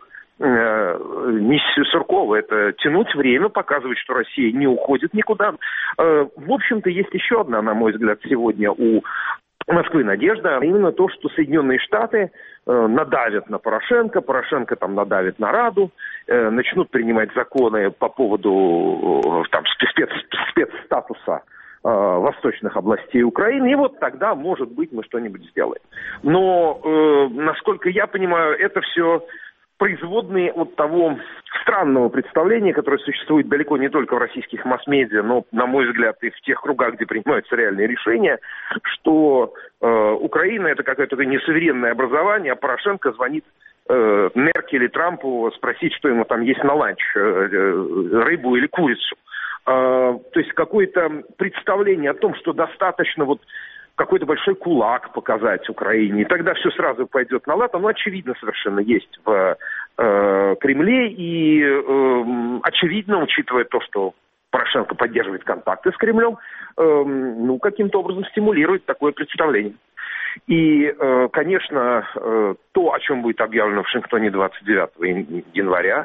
миссию Суркова. Это тянуть время, показывать, что Россия не уходит никуда. В общем-то, есть еще одна, на мой взгляд, сегодня у Москвы надежда, а именно то, что Соединенные Штаты надавят на Порошенко, Порошенко там надавит на Раду, начнут принимать законы по поводу спецстатуса восточных областей Украины, и вот тогда, может быть, мы что-нибудь сделаем. Но, насколько я понимаю, это все производные от того странного представления, которое существует далеко не только в российских масс-медиа, но, на мой взгляд, и в тех кругах, где принимаются реальные решения, что Украина — это какое-то несуверенное образование, а Порошенко звонит Меркель или Трампу спросить, что ему там есть на ланч, рыбу или курицу. То есть какое-то представление о том, что достаточно какой-то большой кулак показать Украине, и тогда все сразу пойдет на лад, оно очевидно совершенно есть в Кремле, и очевидно, учитывая то, что Порошенко поддерживает контакты с Кремлем, каким-то образом стимулирует такое представление. И, конечно, то, о чем будет объявлено в Вашингтоне 29 января,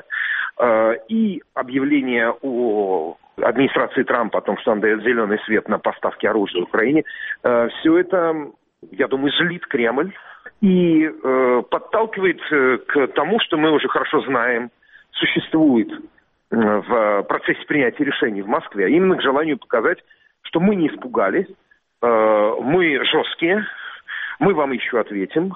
и объявление о администрации Трампа о том, что он дает зеленый свет на поставки оружия Украине, все это, я думаю, злит Кремль и подталкивает к тому, что мы уже хорошо знаем, существует в процессе принятия решений в Москве, а именно к желанию показать, что мы не испугались, мы жесткие, мы вам еще ответим,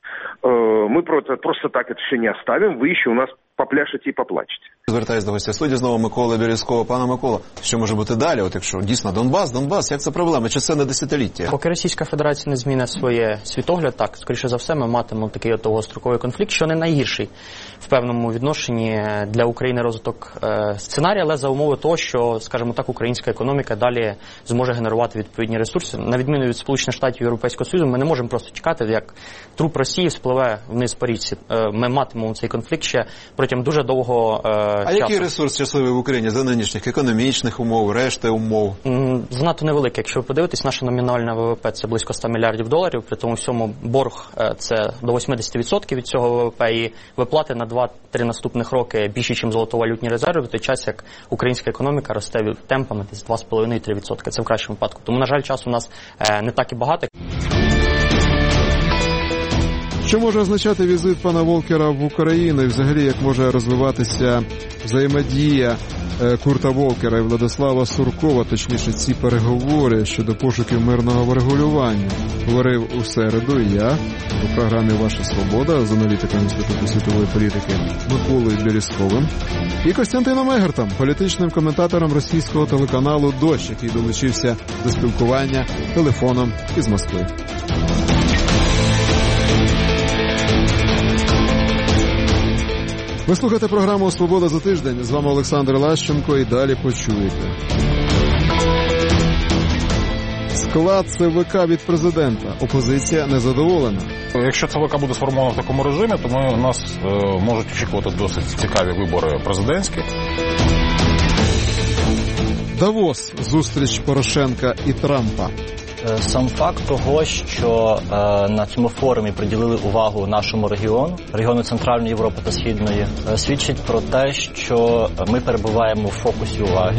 ми просто так це все не оставимо, ви ще у нас попляшете і поплачете. Звертаюсь до гостя студії знову Микола Березкова. Пане Микола, що може бути далі? Якщо дійсно Донбас, як це проблема? Чи це не десятиліття? Поки Російська Федерація не змінить своє світогляд, так, скоріше за все, ми матимемо такий довгостроковий конфлікт, що не найгірший в певному відношенні для України розвиток сценарій, але за умови того, що, скажімо так, українська економіка далі зможе генерувати відповідні ресурси. На відміну від Сполучених Штатів і Європейського Союзу, ми не можемо просто чекати, як труп Росії спливе вниз по річці. Ми матимемо цей конфлікт ще протягом дуже довгого часу. А який ресурс часовий в Україні за нинішніх економічних умов, решти умов? Занадто невеликий. Якщо ви подивитесь, наша номінальна ВВП – це близько $100 мільярдів, при тому всьому борг – це до 80% від цього ВВП, і виплати на 2-3 наступних роки більше, ніж золотовалютні резерви, в той час, як українська економіка росте темпами десь 2,5-3%. Це в кращому випадку. Тому, на жаль, часу у нас не так і багато. Що може означати візит пана Волкера в Україну і взагалі як може розвиватися взаємодія Курта Волкера і Владислава Суркова, точніше ці переговори щодо пошуків мирного врегулювання, говорив у середу я у програмі «Ваша свобода» з аналітиком Інституту світової політики Миколою Березковим і Костянтином Егертом, політичним коментатором російського телеканалу «Дощ», який долучився до спілкування телефоном із Москви. Ви слухаєте програму «Свобода за тиждень». З вами Олександр Лащенко і далі почуєте. Склад ЦВК від президента. Опозиція незадоволена. Якщо ЦВК буде сформовано в такому режимі, то нас можуть очікувати досить цікаві вибори президентські. Давос. Зустріч Порошенка і Трампа. Сам факт того, що на цьому форумі приділили увагу нашому регіону Центральної Європи та Східної, свідчить про те, що ми перебуваємо в фокусі уваги.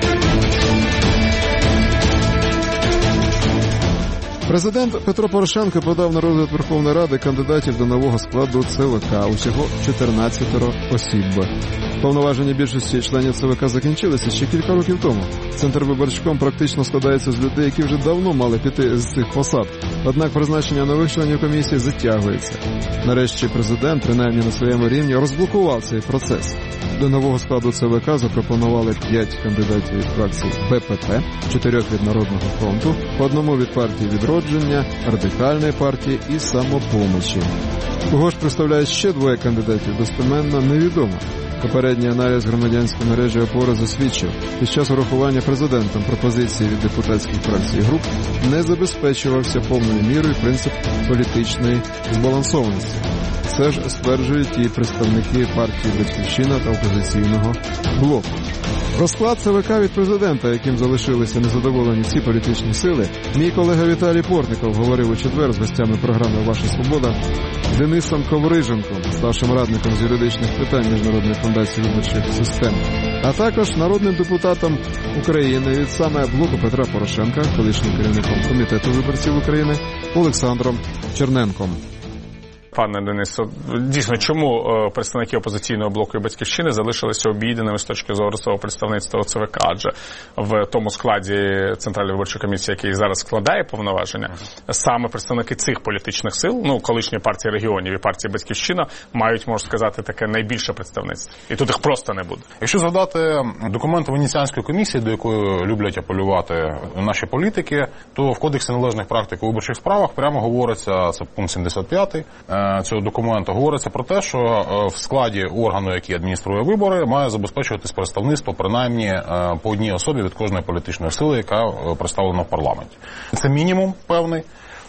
Президент Петро Порошенко подав на розгляд Верховної Ради кандидатів до нового складу ЦВК. Усього 14 осіб. Повноваження більшості членів ЦВК закінчилися ще кілька років тому. Центрвиборчком практично складається з людей, які вже давно мали піти з цих посад. Однак призначення нових членів комісії затягується. Нарешті президент, принаймні на своєму рівні, розблокував цей процес. До нового складу ЦВК запропонували 5 кандидатів від фракції БПП, 4 від Народного фронту, 1 від партії «Відродження», Радикальної партії і «Самопомочі». Кого ж представляють ще 2 кандидатів, достеменно невідомо. Попередній аналіз громадянської мережі «Опора» засвідчив, під час урахування президентом пропозиції від депутатських фракцій і груп не забезпечувався повною мірою принцип політичної збалансованості. Це ж стверджують і представники партії «Батьківщина» та опозиційного блоку. Розклад ЦВК від президента, яким залишилися незадоволені всі політичні сили, мій колега Віталій Портников говорив у четвер з гостями програми «Ваша свобода» Денисом Ковриженком, старшим радником з юридичних питань Міжнародної фундації виборчих систем, а також народним депутатом України від саме блоку Петра Порошенка, колишнім керівником Комітету виборців України Олександром Черненком. Пане Денисо, дійсно, чому представники опозиційного блоку і «Батьківщини» залишилися обійденими з точки зору свого представництва у ЦВК? Адже в тому складі Центральної виборчої комісії, який зараз складає повноваження, саме представники цих політичних сил, колишньої партії регіонів і партії «Батьківщина», мають, можна сказати, таке найбільше представництво. І тут їх просто не буде. Якщо згадати документи Венеціанської комісії, до якої люблять апелювати наші політики, то в Кодексі належних практик у виборчих справах прямо говориться, це пункт 75 цього документу, говориться про те, що в складі органу, який адмініструє вибори, має забезпечуватись представництво принаймні по одній особі від кожної політичної сили, яка представлена в парламенті. Це мінімум певний.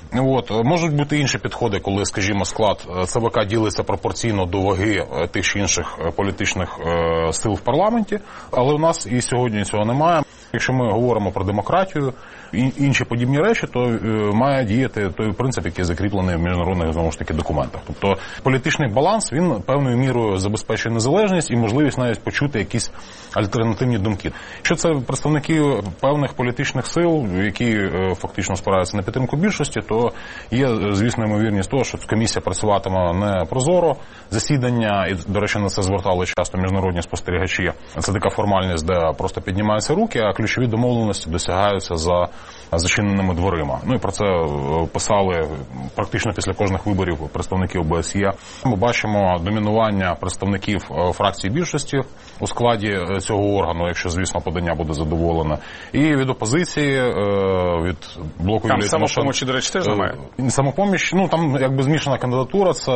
Можуть бути інші підходи, коли, скажімо, склад ЦВК ділиться пропорційно до ваги тих чи інших політичних сил в парламенті, але у нас і сьогодні цього немає. Якщо ми говоримо про демократію і інші подібні речі, то має діяти той принцип, який закріплений в міжнародних, знову ж таки, документах. Тобто політичний баланс, він певною мірою забезпечує незалежність і можливість навіть почути якісь альтернативні думки. Якщо це представники певних політичних сил, які фактично спираються на підтримку більшості, то є, звісно, ймовірність того, що комісія працюватиме не прозоро. Засідання, і, до речі, на це звертали часто міжнародні спостерігачі, це така формальність, де просто піднімаються руки, а ключові домовленості досягаються за зачиненими дверима. І про це писали практично після кожних виборів представників ОБСЄ. Ми бачимо домінування представників фракції більшості у складі цього органу, якщо, звісно, подання буде задоволене. І від опозиції, від блоку Юлії Тимошенко. Там «Самопоміч», до речі, теж немає? «Самопоміч», там якби змішана кандидатура, це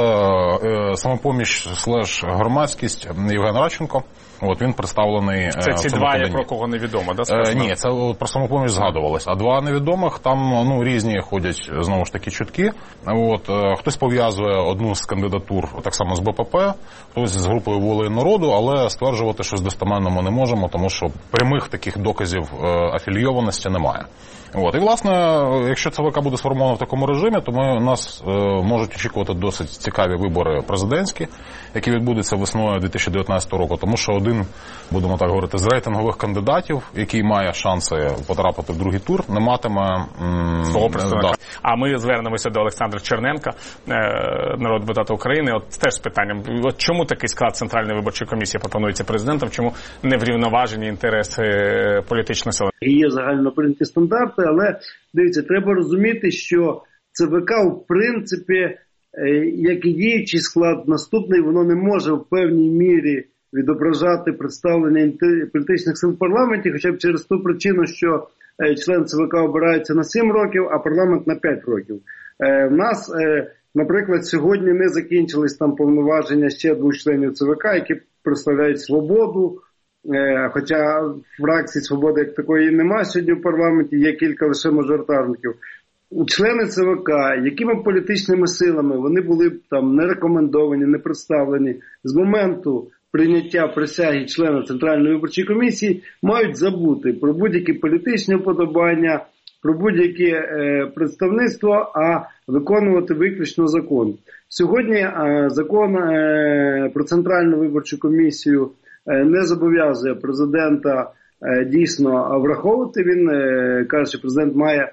«Самопоміч» / громадськість Євген Радченко. Він представлений. Це ці два, про кого невідомо, да? Ні, це про «Самопоміч» згадувалось. А два невідомих, там різні ходять, знову ж таки, чутки. Хтось пов'язує одну з кандидатур так само з БПП, хтось з групою «Волею народу», але стверджувати щось достеменно ми не можемо, тому що прямих таких доказів афілійованості немає. І, власне, якщо ЦВК буде сформовано в такому режимі, то нас можуть очікувати досить цікаві вибори президентські, які відбудуться весною 2019 року, тому що один, будемо так говорити, з рейтингових кандидатів, який має шанси потрапити в другий тур, не матиме свого представника. Да. А ми звернемося до Олександра Черненка, народного депутата України, теж з питанням, чому такий склад Центральної виборчої комісії пропонується президентом, чому не врівноважені інтереси політичної сили? Є загально прийняті стандарти, але, дивіться, треба розуміти, що ЦВК, в принципі, як і діючий склад наступний, воно не може в певній мірі відображати представлення політичних сил в парламенті, хоча б через ту причину, що член ЦВК обирається на 7 років, а парламент на 5 років. В нас, наприклад, сьогодні не закінчились там повноваження ще 2 членів ЦВК, які представляють «Свободу», хоча фракції «Свободи» як такої немає сьогодні в парламенті, є кілька лише мажоритарників. Члени ЦВК, якими політичними силами вони були там не рекомендовані, не представлені, з моменту прийняття присяги члена Центральної виборчої комісії мають забути про будь-які політичні вподобання, про будь-яке представництво, а виконувати виключно закон. Сьогодні закон про Центральну виборчу комісію не зобов'язує президента дійсно враховувати. Він каже, що президент має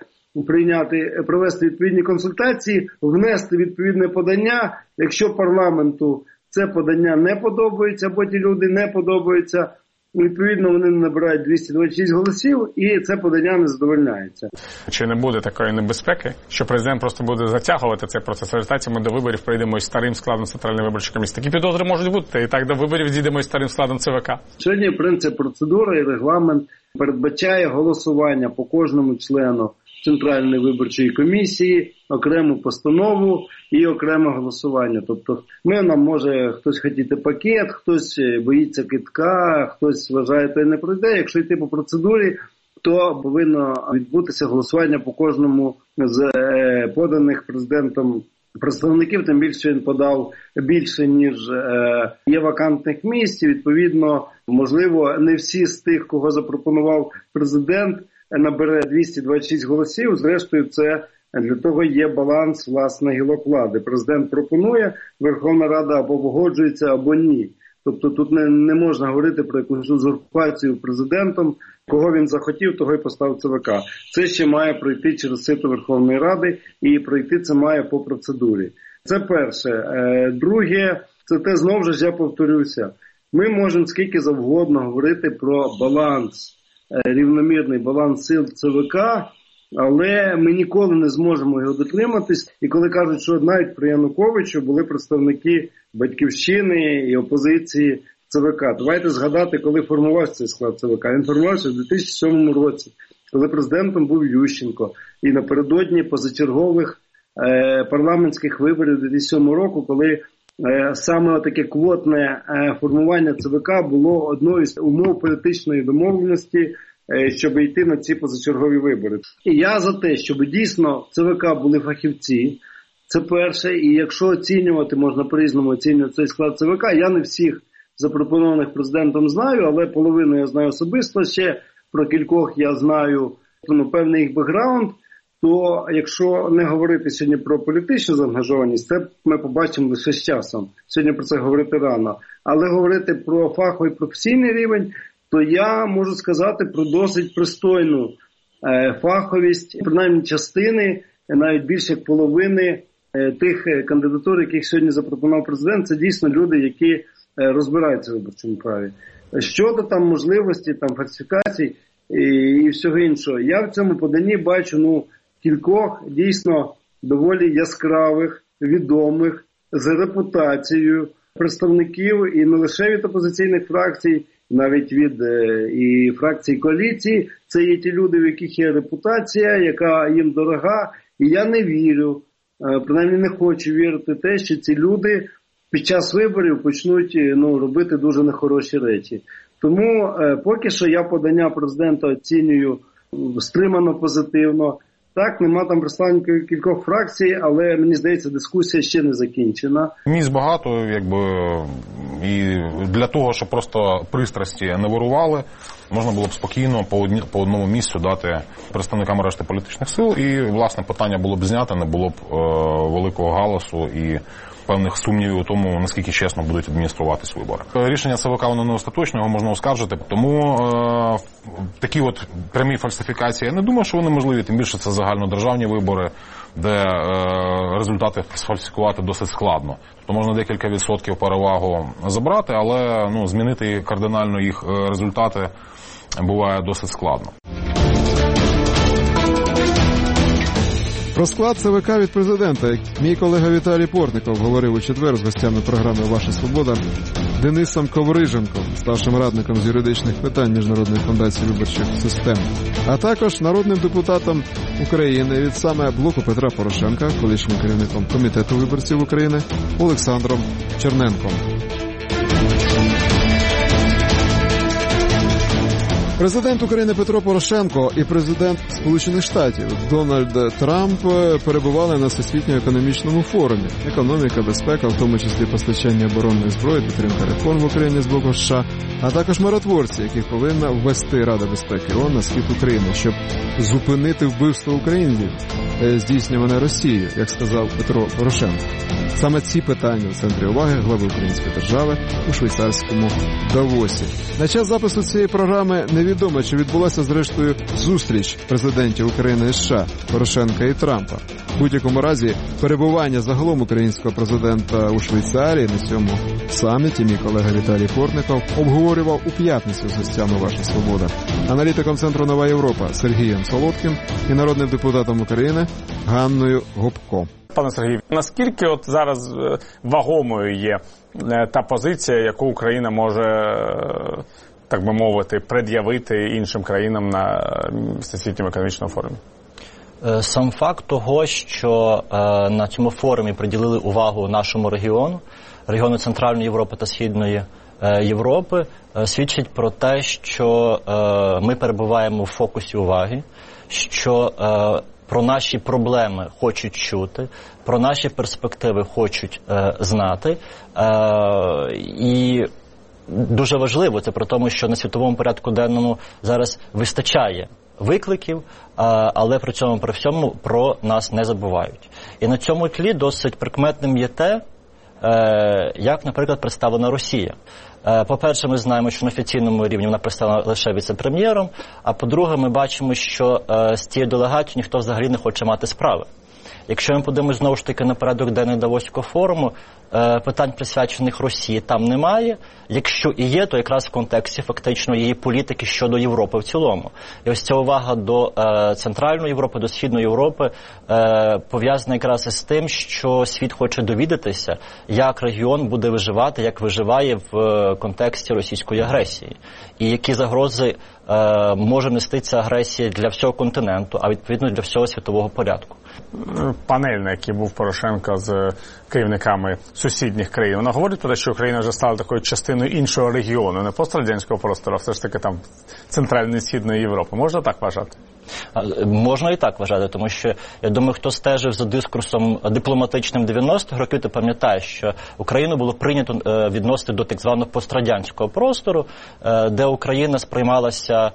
провести відповідні консультації, внести відповідне подання. Якщо парламенту це подання не подобається, або ті люди не подобаються. Відповідно, вони набирають 226 голосів, і це подання не задовольняється. Чи не буде такої небезпеки, що президент просто буде затягувати цей процес? В результаті ми до виборів прийдемо із старим складом Центральної виборчої комісії. Такі підозри можуть бути, і так до виборів дійдемо із старим складом ЦВК. Сьогодні принцип процедури і регламент передбачає голосування по кожному члену Центральної виборчої комісії, окрему постанову і окреме голосування. Тобто нам може хтось хотіти пакет, хтось боїться кидка, хтось вважає, то й не пройде. Якщо йти по процедурі, то повинно відбутися голосування по кожному з поданих президентом представників, тим більше він подав більше, ніж є вакантних місць. Відповідно, можливо, не всі з тих, кого запропонував президент, набере 226 голосів. Зрештою, це для того є баланс, власне, гілок влади. Президент пропонує, Верховна Рада або погоджується, або ні. Тобто тут не можна говорити про якусь узурпацію президентом. Кого він захотів, того й поставив ЦВК. Це ще має пройти через сито Верховної Ради, і пройти це має по процедурі. Це перше. Друге, це те, знову ж я повторюся, ми можемо скільки завгодно говорити про баланс, рівномірний баланс сил ЦВК, але ми ніколи не зможемо його дотриматись. І коли кажуть, що навіть при Януковичу були представники Батьківщини і опозиції ЦВК. Давайте згадати, коли формувався цей склад ЦВК. Він формувався в 2007 році, коли президентом був Ющенко. І напередодні позачергових парламентських виборів 2007 року, коли саме таке квотне формування ЦВК було одною з умов політичної домовленості, щоб йти на ці позачергові вибори. І я за те, щоб дійсно в ЦВК були фахівці, це перше. І якщо оцінювати, можна по-різному оцінювати цей склад ЦВК, я не всіх запропонованих президентом знаю, але половину я знаю особисто, ще про кількох я знаю певний їх бекграунд, то якщо не говорити сьогодні про політичну заангажованість, це ми побачимо лише з часом. Сьогодні про це говорити рано. Але говорити про фаховий професійний рівень, то я можу сказати про досить пристойну фаховість, принаймні частини, навіть більше як половини тих кандидатур, яких сьогодні запропонував президент, це дійсно люди, які розбираються в виборчому праві. Щодо там можливості, там фальсифікацій і всього іншого, я в цьому поданні бачу кількох дійсно доволі яскравих, відомих, з репутацією представників і не лише від опозиційних фракцій, навіть від і фракцій коаліції. Це є ті люди, в яких є репутація, яка їм дорога. І я не вірю, принаймні не хочу вірити те, що ці люди під час виборів почнуть робити дуже нехороші речі. Тому поки що я подання президента оцінюю стримано позитивно. Так, нема там представників кількох фракцій, але, мені здається, дискусія ще не закінчена. Місць багато, і для того, щоб просто пристрасті не вирували, можна було б спокійно по одному місцю дати представникам решти політичних сил, і, власне, питання було б знято, не було б великого галасу і певних сумнівів у тому, наскільки чесно будуть адмініструватись вибори. Рішення ЦВК, воно не остаточне, його можна оскаржити, тому такі от прямі фальсифікації, я не думаю, що вони можливі, тим більше це загальнодержавні вибори, де результати сфальсифікувати досить складно. Тобто можна декілька відсотків перевагу забрати, але змінити кардинально їх результати буває досить складно. Про склад ЦВК від президента мій колега Віталій Портников говорив у четвер з гостями програми «Ваша свобода» Денисом Ковриженком, старшим радником з юридичних питань Міжнародної фундації виборчих систем, а також народним депутатом України від саме блоку Петра Порошенка, колишнім керівником Комітету виборців України Олександром Черненком. Президент України Петро Порошенко і президент Сполучених Штатів Дональд Трамп перебували на Всесвітньому економічному форумі. Економіка, безпека, в тому числі постачання оборонної зброї, підтримка реформ в Україні з боку США, а також миротворці, яких повинна ввести Рада безпеки ООН на схід України, щоб зупинити вбивство українців, здійснюване Росією, як сказав Петро Порошенко. Саме ці питання в центрі уваги глави української держави у швейцарському Давосі. На час запису цієї програми не невідомо, чи відбулася зрештою зустріч президентів України і США Порошенка і Трампа. В будь-якому разі, перебування загалом українського президента у Швейцарії на цьому саміті мій колега Віталій Портников обговорював у п'ятницю з гостями «Ваша Свобода», аналітиком Центру «Нова Європа» Сергієм Солодким і народним депутатом України Ганною Гопко. Пане Сергію, наскільки от зараз вагомою є та позиція, яку Україна може, так би мовити, пред'явити іншим країнам на Всесвітньому економічному форумі? Сам факт того, що на цьому форумі приділили увагу нашому регіону Центральної Європи та Східної Європи, свідчить про те, що ми перебуваємо в фокусі уваги, що про наші проблеми хочуть чути, про наші перспективи хочуть знати. І дуже важливо це про тому, що на світовому порядку денному зараз вистачає викликів, але при цьому при всьому про нас не забувають. І на цьому тлі досить прикметним є те, як, наприклад, представлена Росія. По-перше, ми знаємо, що на офіційному рівні вона представлена лише віце-прем'єром, а по-друге, ми бачимо, що з цією делегацією ніхто взагалі не хоче мати справи. Якщо ми подивимося знову ж таки на порядок денний Давоського форуму, питань, присвячених Росії, там немає. Якщо і є, то якраз в контексті фактично її політики щодо Європи в цілому. І ось ця увага до Центральної Європи, до Східної Європи пов'язана якраз із тим, що світ хоче довідатися, як регіон буде виживати, як виживає в контексті російської агресії. І які загрози може нести ця агресія для всього континенту, а відповідно для всього світового порядку. Панель, на якій був Порошенко з керівниками сусідніх країн, вона говорить про те, що Україна вже стала такою частиною іншого регіону, не пострадянського простору, а все ж таки там Центральної і Східної Європи. Можна так вважати? Можна і так вважати, тому що, я думаю, хто стежив за дискурсом дипломатичним 90-х років, то пам'ятає, що Україну було прийнято відносити до так званого пострадянського простору, де Україна сприймалася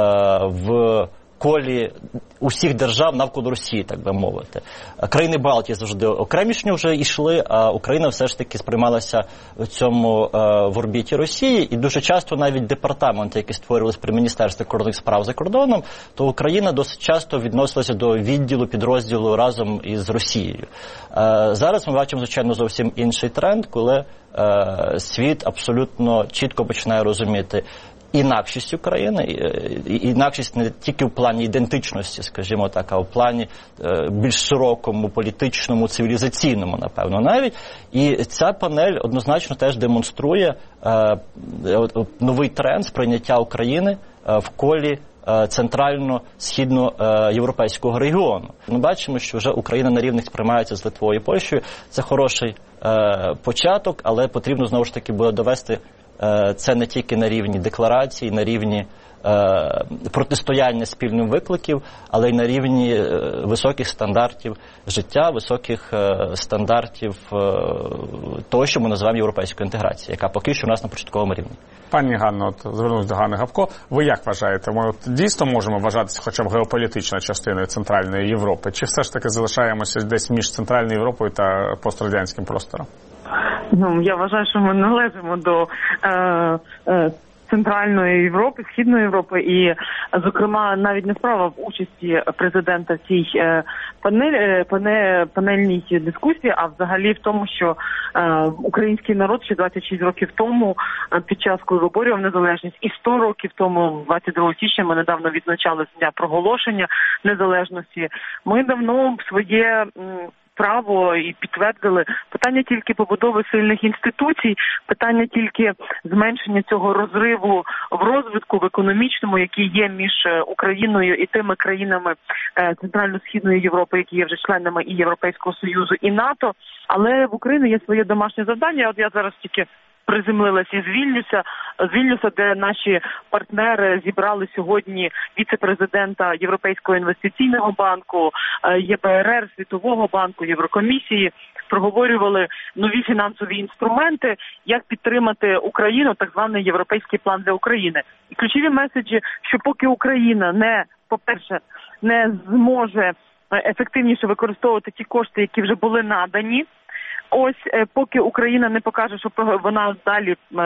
в колі усіх держав навколо Росії, так би мовити. Країни Балтії завжди окремішньо вже йшли, а Україна все ж таки сприймалася в цьому в орбіті Росії, і дуже часто навіть департаменти, які створювалися при Міністерстві закордонних справ за кордоном, то Україна досить часто відносилася до відділу, підрозділу разом із Росією. Зараз ми бачимо, звичайно, зовсім інший тренд, коли світ абсолютно чітко починає розуміти інакшість України, інакшість не тільки в плані ідентичності, скажімо так, а в плані більш широкому, політичному, цивілізаційному, напевно, навіть. І ця панель однозначно теж демонструє новий тренд сприйняття України в колі центрально-східноєвропейського регіону. Ми бачимо, що вже Україна на рівних сприймається з Литвою і Польщею. Це хороший початок, але потрібно знову ж таки буде довести це не тільки на рівні декларацій, на рівні протистояння спільним викликів, але й на рівні високих стандартів життя, високих стандартів того, що ми називаємо європейською інтеграцією, яка поки що у нас на початковому рівні. Пані Ганно, звернусь до Ганни Гопко. Ви як вважаєте, ми дійсно можемо вважатися хоча б геополітичною частиною Центральної Європи? Чи все ж таки залишаємося десь між Центральною Європою та пострадянським простором? Я вважаю, що ми належимо до Центральної Європи, Східної Європи, і, зокрема, навіть не справа в участі президента в цій панельній дискусії, а взагалі в тому, що український народ ще 26 років тому, під час, коли виборював незалежність, і 100 років тому, 22 січня, ми недавно відзначали дня проголошення незалежності, ми давно своє право і підтвердили. Питання тільки побудови сильних інституцій, питання тільки зменшення цього розриву в розвитку, в економічному, який є між Україною і тими країнами Центрально-Східної Європи, які є вже членами і Європейського Союзу, і НАТО. Але в Україні є своє домашнє завдання. От я зараз тільки приземлилася із Вільнюса, де наші партнери зібрали сьогодні віце-президента Європейського інвестиційного банку, ЄБРР, Світового банку, Єврокомісії, проговорювали нові фінансові інструменти, як підтримати Україну, так званий Європейський план для України. І ключові меседжі, що поки Україна не зможе ефективніше використовувати ті кошти, які вже були надані, ось поки Україна не покаже, що вона далі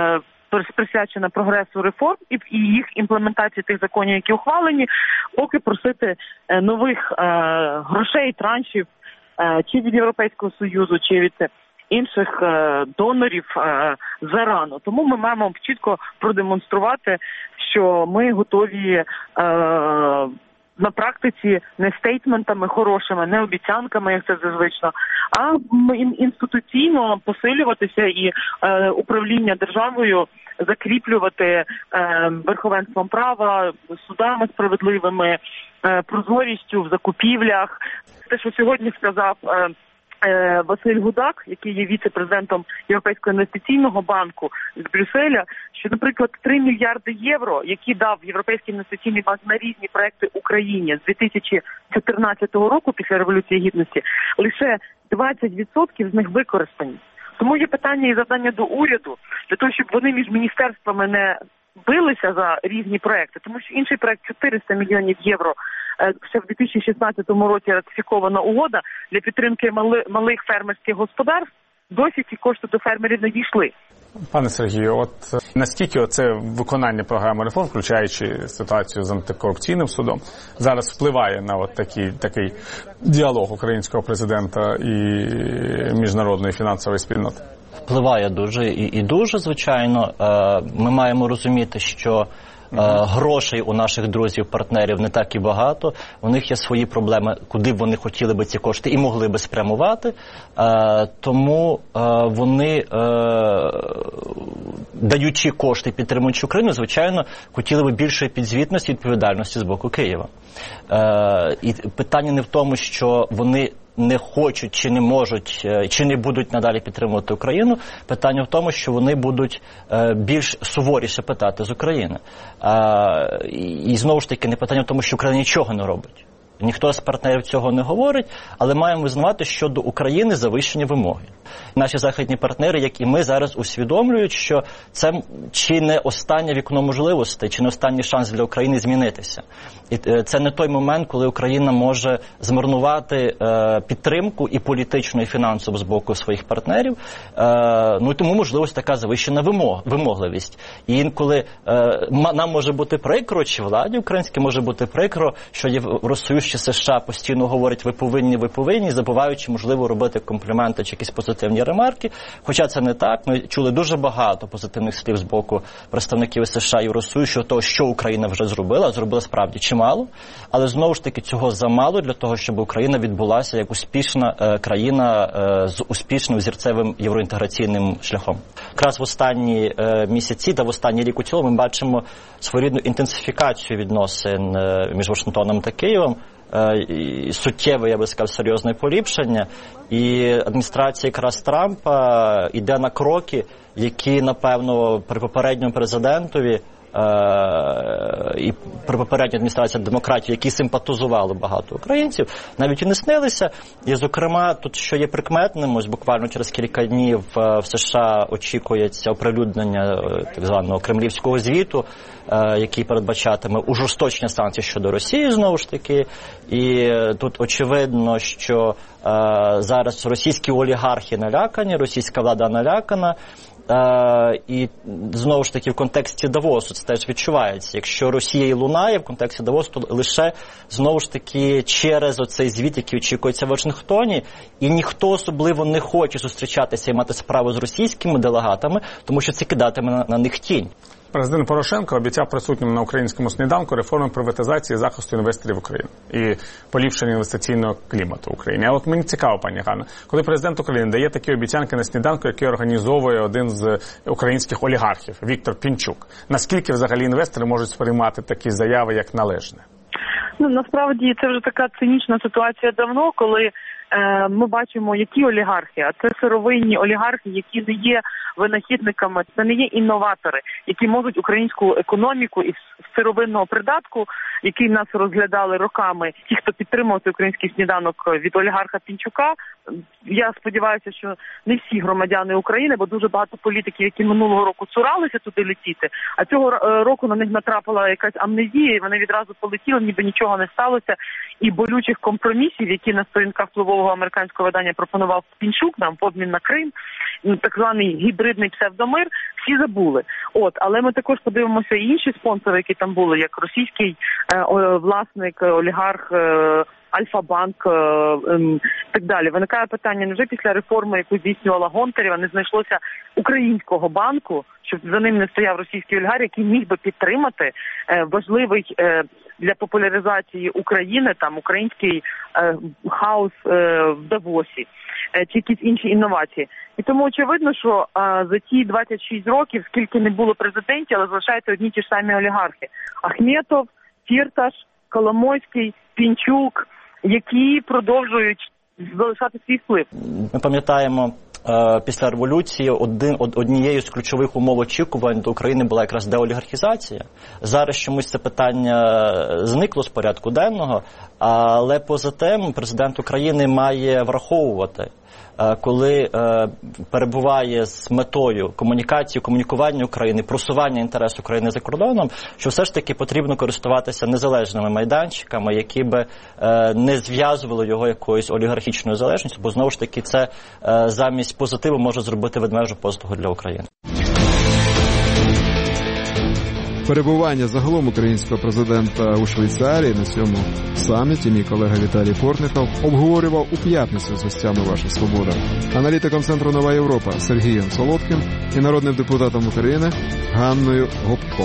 присвячена прогресу реформ і їх імплементації тих законів, які ухвалені, поки просити нових грошей, траншів, чи від Європейського Союзу, чи від інших донорів зарано. Тому ми маємо чітко продемонструвати, що ми готові на практиці не стейтментами хорошими, не обіцянками, як це зазвично, а інституційно посилюватися і управління державою закріплювати верховенством права, судами справедливими, прозорістю в закупівлях. Те, що сьогодні сказав Василь Гудак, який є віце-президентом Європейського інвестиційного банку з Брюсселя, що, наприклад, 3 мільярди євро, які дав Європейський інвестиційний банк на різні проекти Україні з 2014 року після Революції Гідності, лише 20% з них використані. Тому є питання і завдання до уряду, для того, щоб вони між міністерствами не билися за різні проекти, тому що інший проект 400 мільйонів євро, ще в 2016 році ратифікована угода для підтримки малих фермерських господарств, досі ці кошти до фермерів не дійшли. Пане Сергію, от наскільки оце виконання програми реформ, включаючи ситуацію з антикорупційним судом, зараз впливає на от такий діалог українського президента і міжнародної фінансової спільноти? Впливає дуже і дуже, звичайно. Ми маємо розуміти, що грошей у наших друзів-партнерів не так і багато. У них є свої проблеми, куди б вони хотіли би ці кошти і могли би спрямувати. Тому вони, даючи кошти, підтримуючи Україну, звичайно, хотіли би більшої підзвітності і відповідальності з боку Києва. І питання не в тому, що вони не хочуть, чи не можуть, чи не будуть надалі підтримувати Україну. Питання в тому, що вони будуть більш суворіше питати з України. І знову ж таки, не питання в тому, що Україна нічого не робить. Ніхто з партнерів цього не говорить, але маємо визнавати, що до України завищені вимоги. Наші західні партнери, як і ми, зараз усвідомлюють, що це чи не останнє вікно можливостей, чи не останній шанс для України змінитися. І це не той момент, коли Україна може змарнувати підтримку і політичну, і фінансову з боку своїх партнерів. Ну і тому, можливо, така завищена вимогливість. І інколи нам може бути прикро, чи владі українській може бути прикро, що Євросоюз чи США постійно говорять ви повинні, забуваючи, можливо, робити компліменти чи якісь позитивні ремарки. Хоча це не так. Ми чули дуже багато позитивних слів з боку представників США і Євросоюзу щодо того, що Україна вже зробила справді чимало, але знову ж таки цього замало для того, щоб Україна відбулася як успішна країна з успішним взірцевим євроінтеграційним шляхом. Якраз в останні місяці та в останній рік у цілому ми бачимо своєрідну інтенсифікацію відносин між Вашингтоном та Києвом, суттєве, я би сказав, серйозне поліпшення. І адміністрація якраз Трампа йде на кроки, які, напевно, при попередньому президентові і при попередній адміністрації демократів, які симпатизували багато українців, навіть і не снилися. І, зокрема, тут, що є прикметним, ось буквально через кілька днів в США очікується оприлюднення так званого кремлівського звіту, який передбачатиме ужорсточення санкцій щодо Росії, знову ж таки. І тут очевидно, що зараз російські олігархи налякані, російська влада налякана. І знову ж таки в контексті Давосу це теж відчувається. Якщо Росія і лунає в контексті Давосу, то лише знову ж таки через оцей звіт, який очікується в Вашингтоні, і ніхто особливо не хоче зустрічатися і мати справу з російськими делегатами, тому що це кидатиме на них тінь. Президент Порошенко обіцяв присутнім на українському сніданку реформи приватизації і захисту інвесторів України і поліпшення інвестиційного клімату в Україні. А от мені цікаво, пані Ганно, коли президент України дає такі обіцянки на сніданку, який організовує один з українських олігархів, Віктор Пінчук, наскільки взагалі інвестори можуть сприймати такі заяви як належне? Ну, насправді, це вже така цинічна ситуація давно, коли ми бачимо, які олігархи, а це сировинні олігархи, які не є винахідниками, це не є інноватори, які можуть українську економіку із сировинного придатку, який нас розглядали роками, ті, хто підтримував український сніданок від олігарха Пінчука. Я сподіваюся, що не всі громадяни України, бо дуже багато політиків, які минулого року цуралися туди летіти, а цього року на них натрапила якась амнезія, і вони відразу полетіли, ніби нічого не сталося, і болючих компромісів, які на сторінках впливового впливового американського видання пропонував Пінчук нам в обмін на Крим, так званий гібридний псевдомир, всі забули. Але ми також подивимося і інші спонсори, які там були, як російський власник, олігарх, Альфа-банк, так далі. Виникає питання, невже після реформи, яку здійснювала Гонтарєва, не знайшлося українського банку, щоб за ним не стояв російський олігарх, який міг би підтримати важливий для популяризації України, там, український хаус в Давосі, чи якісь інші інновації. І тому очевидно, що за ті 26 років, скільки не було президентів, але залишаються одні ті ж самі олігархи. Ахметов, Фірташ, Коломойський, Пінчук, які продовжують залишати свій вплив. Ми пам'ятаємо, після революції однією з ключових умов очікувань до України була якраз деолігархізація. Зараз чомусь це питання зникло з порядку денного, але поза тим президент України має враховувати, коли перебуває з метою комунікації, комунікування України, просування інтересу України за кордоном, що все ж таки потрібно користуватися незалежними майданчиками, які би не зв'язували його якоюсь олігархічною залежністю, бо знову ж таки це замість позитиву може зробити ведмежу послугу для України. Перебування загалом українського президента у Швейцарії на цьому саміті мій колега Віталій Портников обговорював у п'ятницю з гостями «Ваша Свобода», аналітиком Центру «Нова Європа» Сергієм Солодким і народним депутатом України Ганною Гопко.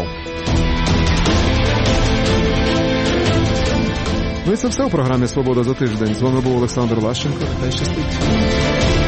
Ну і це все у програмі «Свобода за тиждень». З вами був Олександр Лащенко. Хай щастить.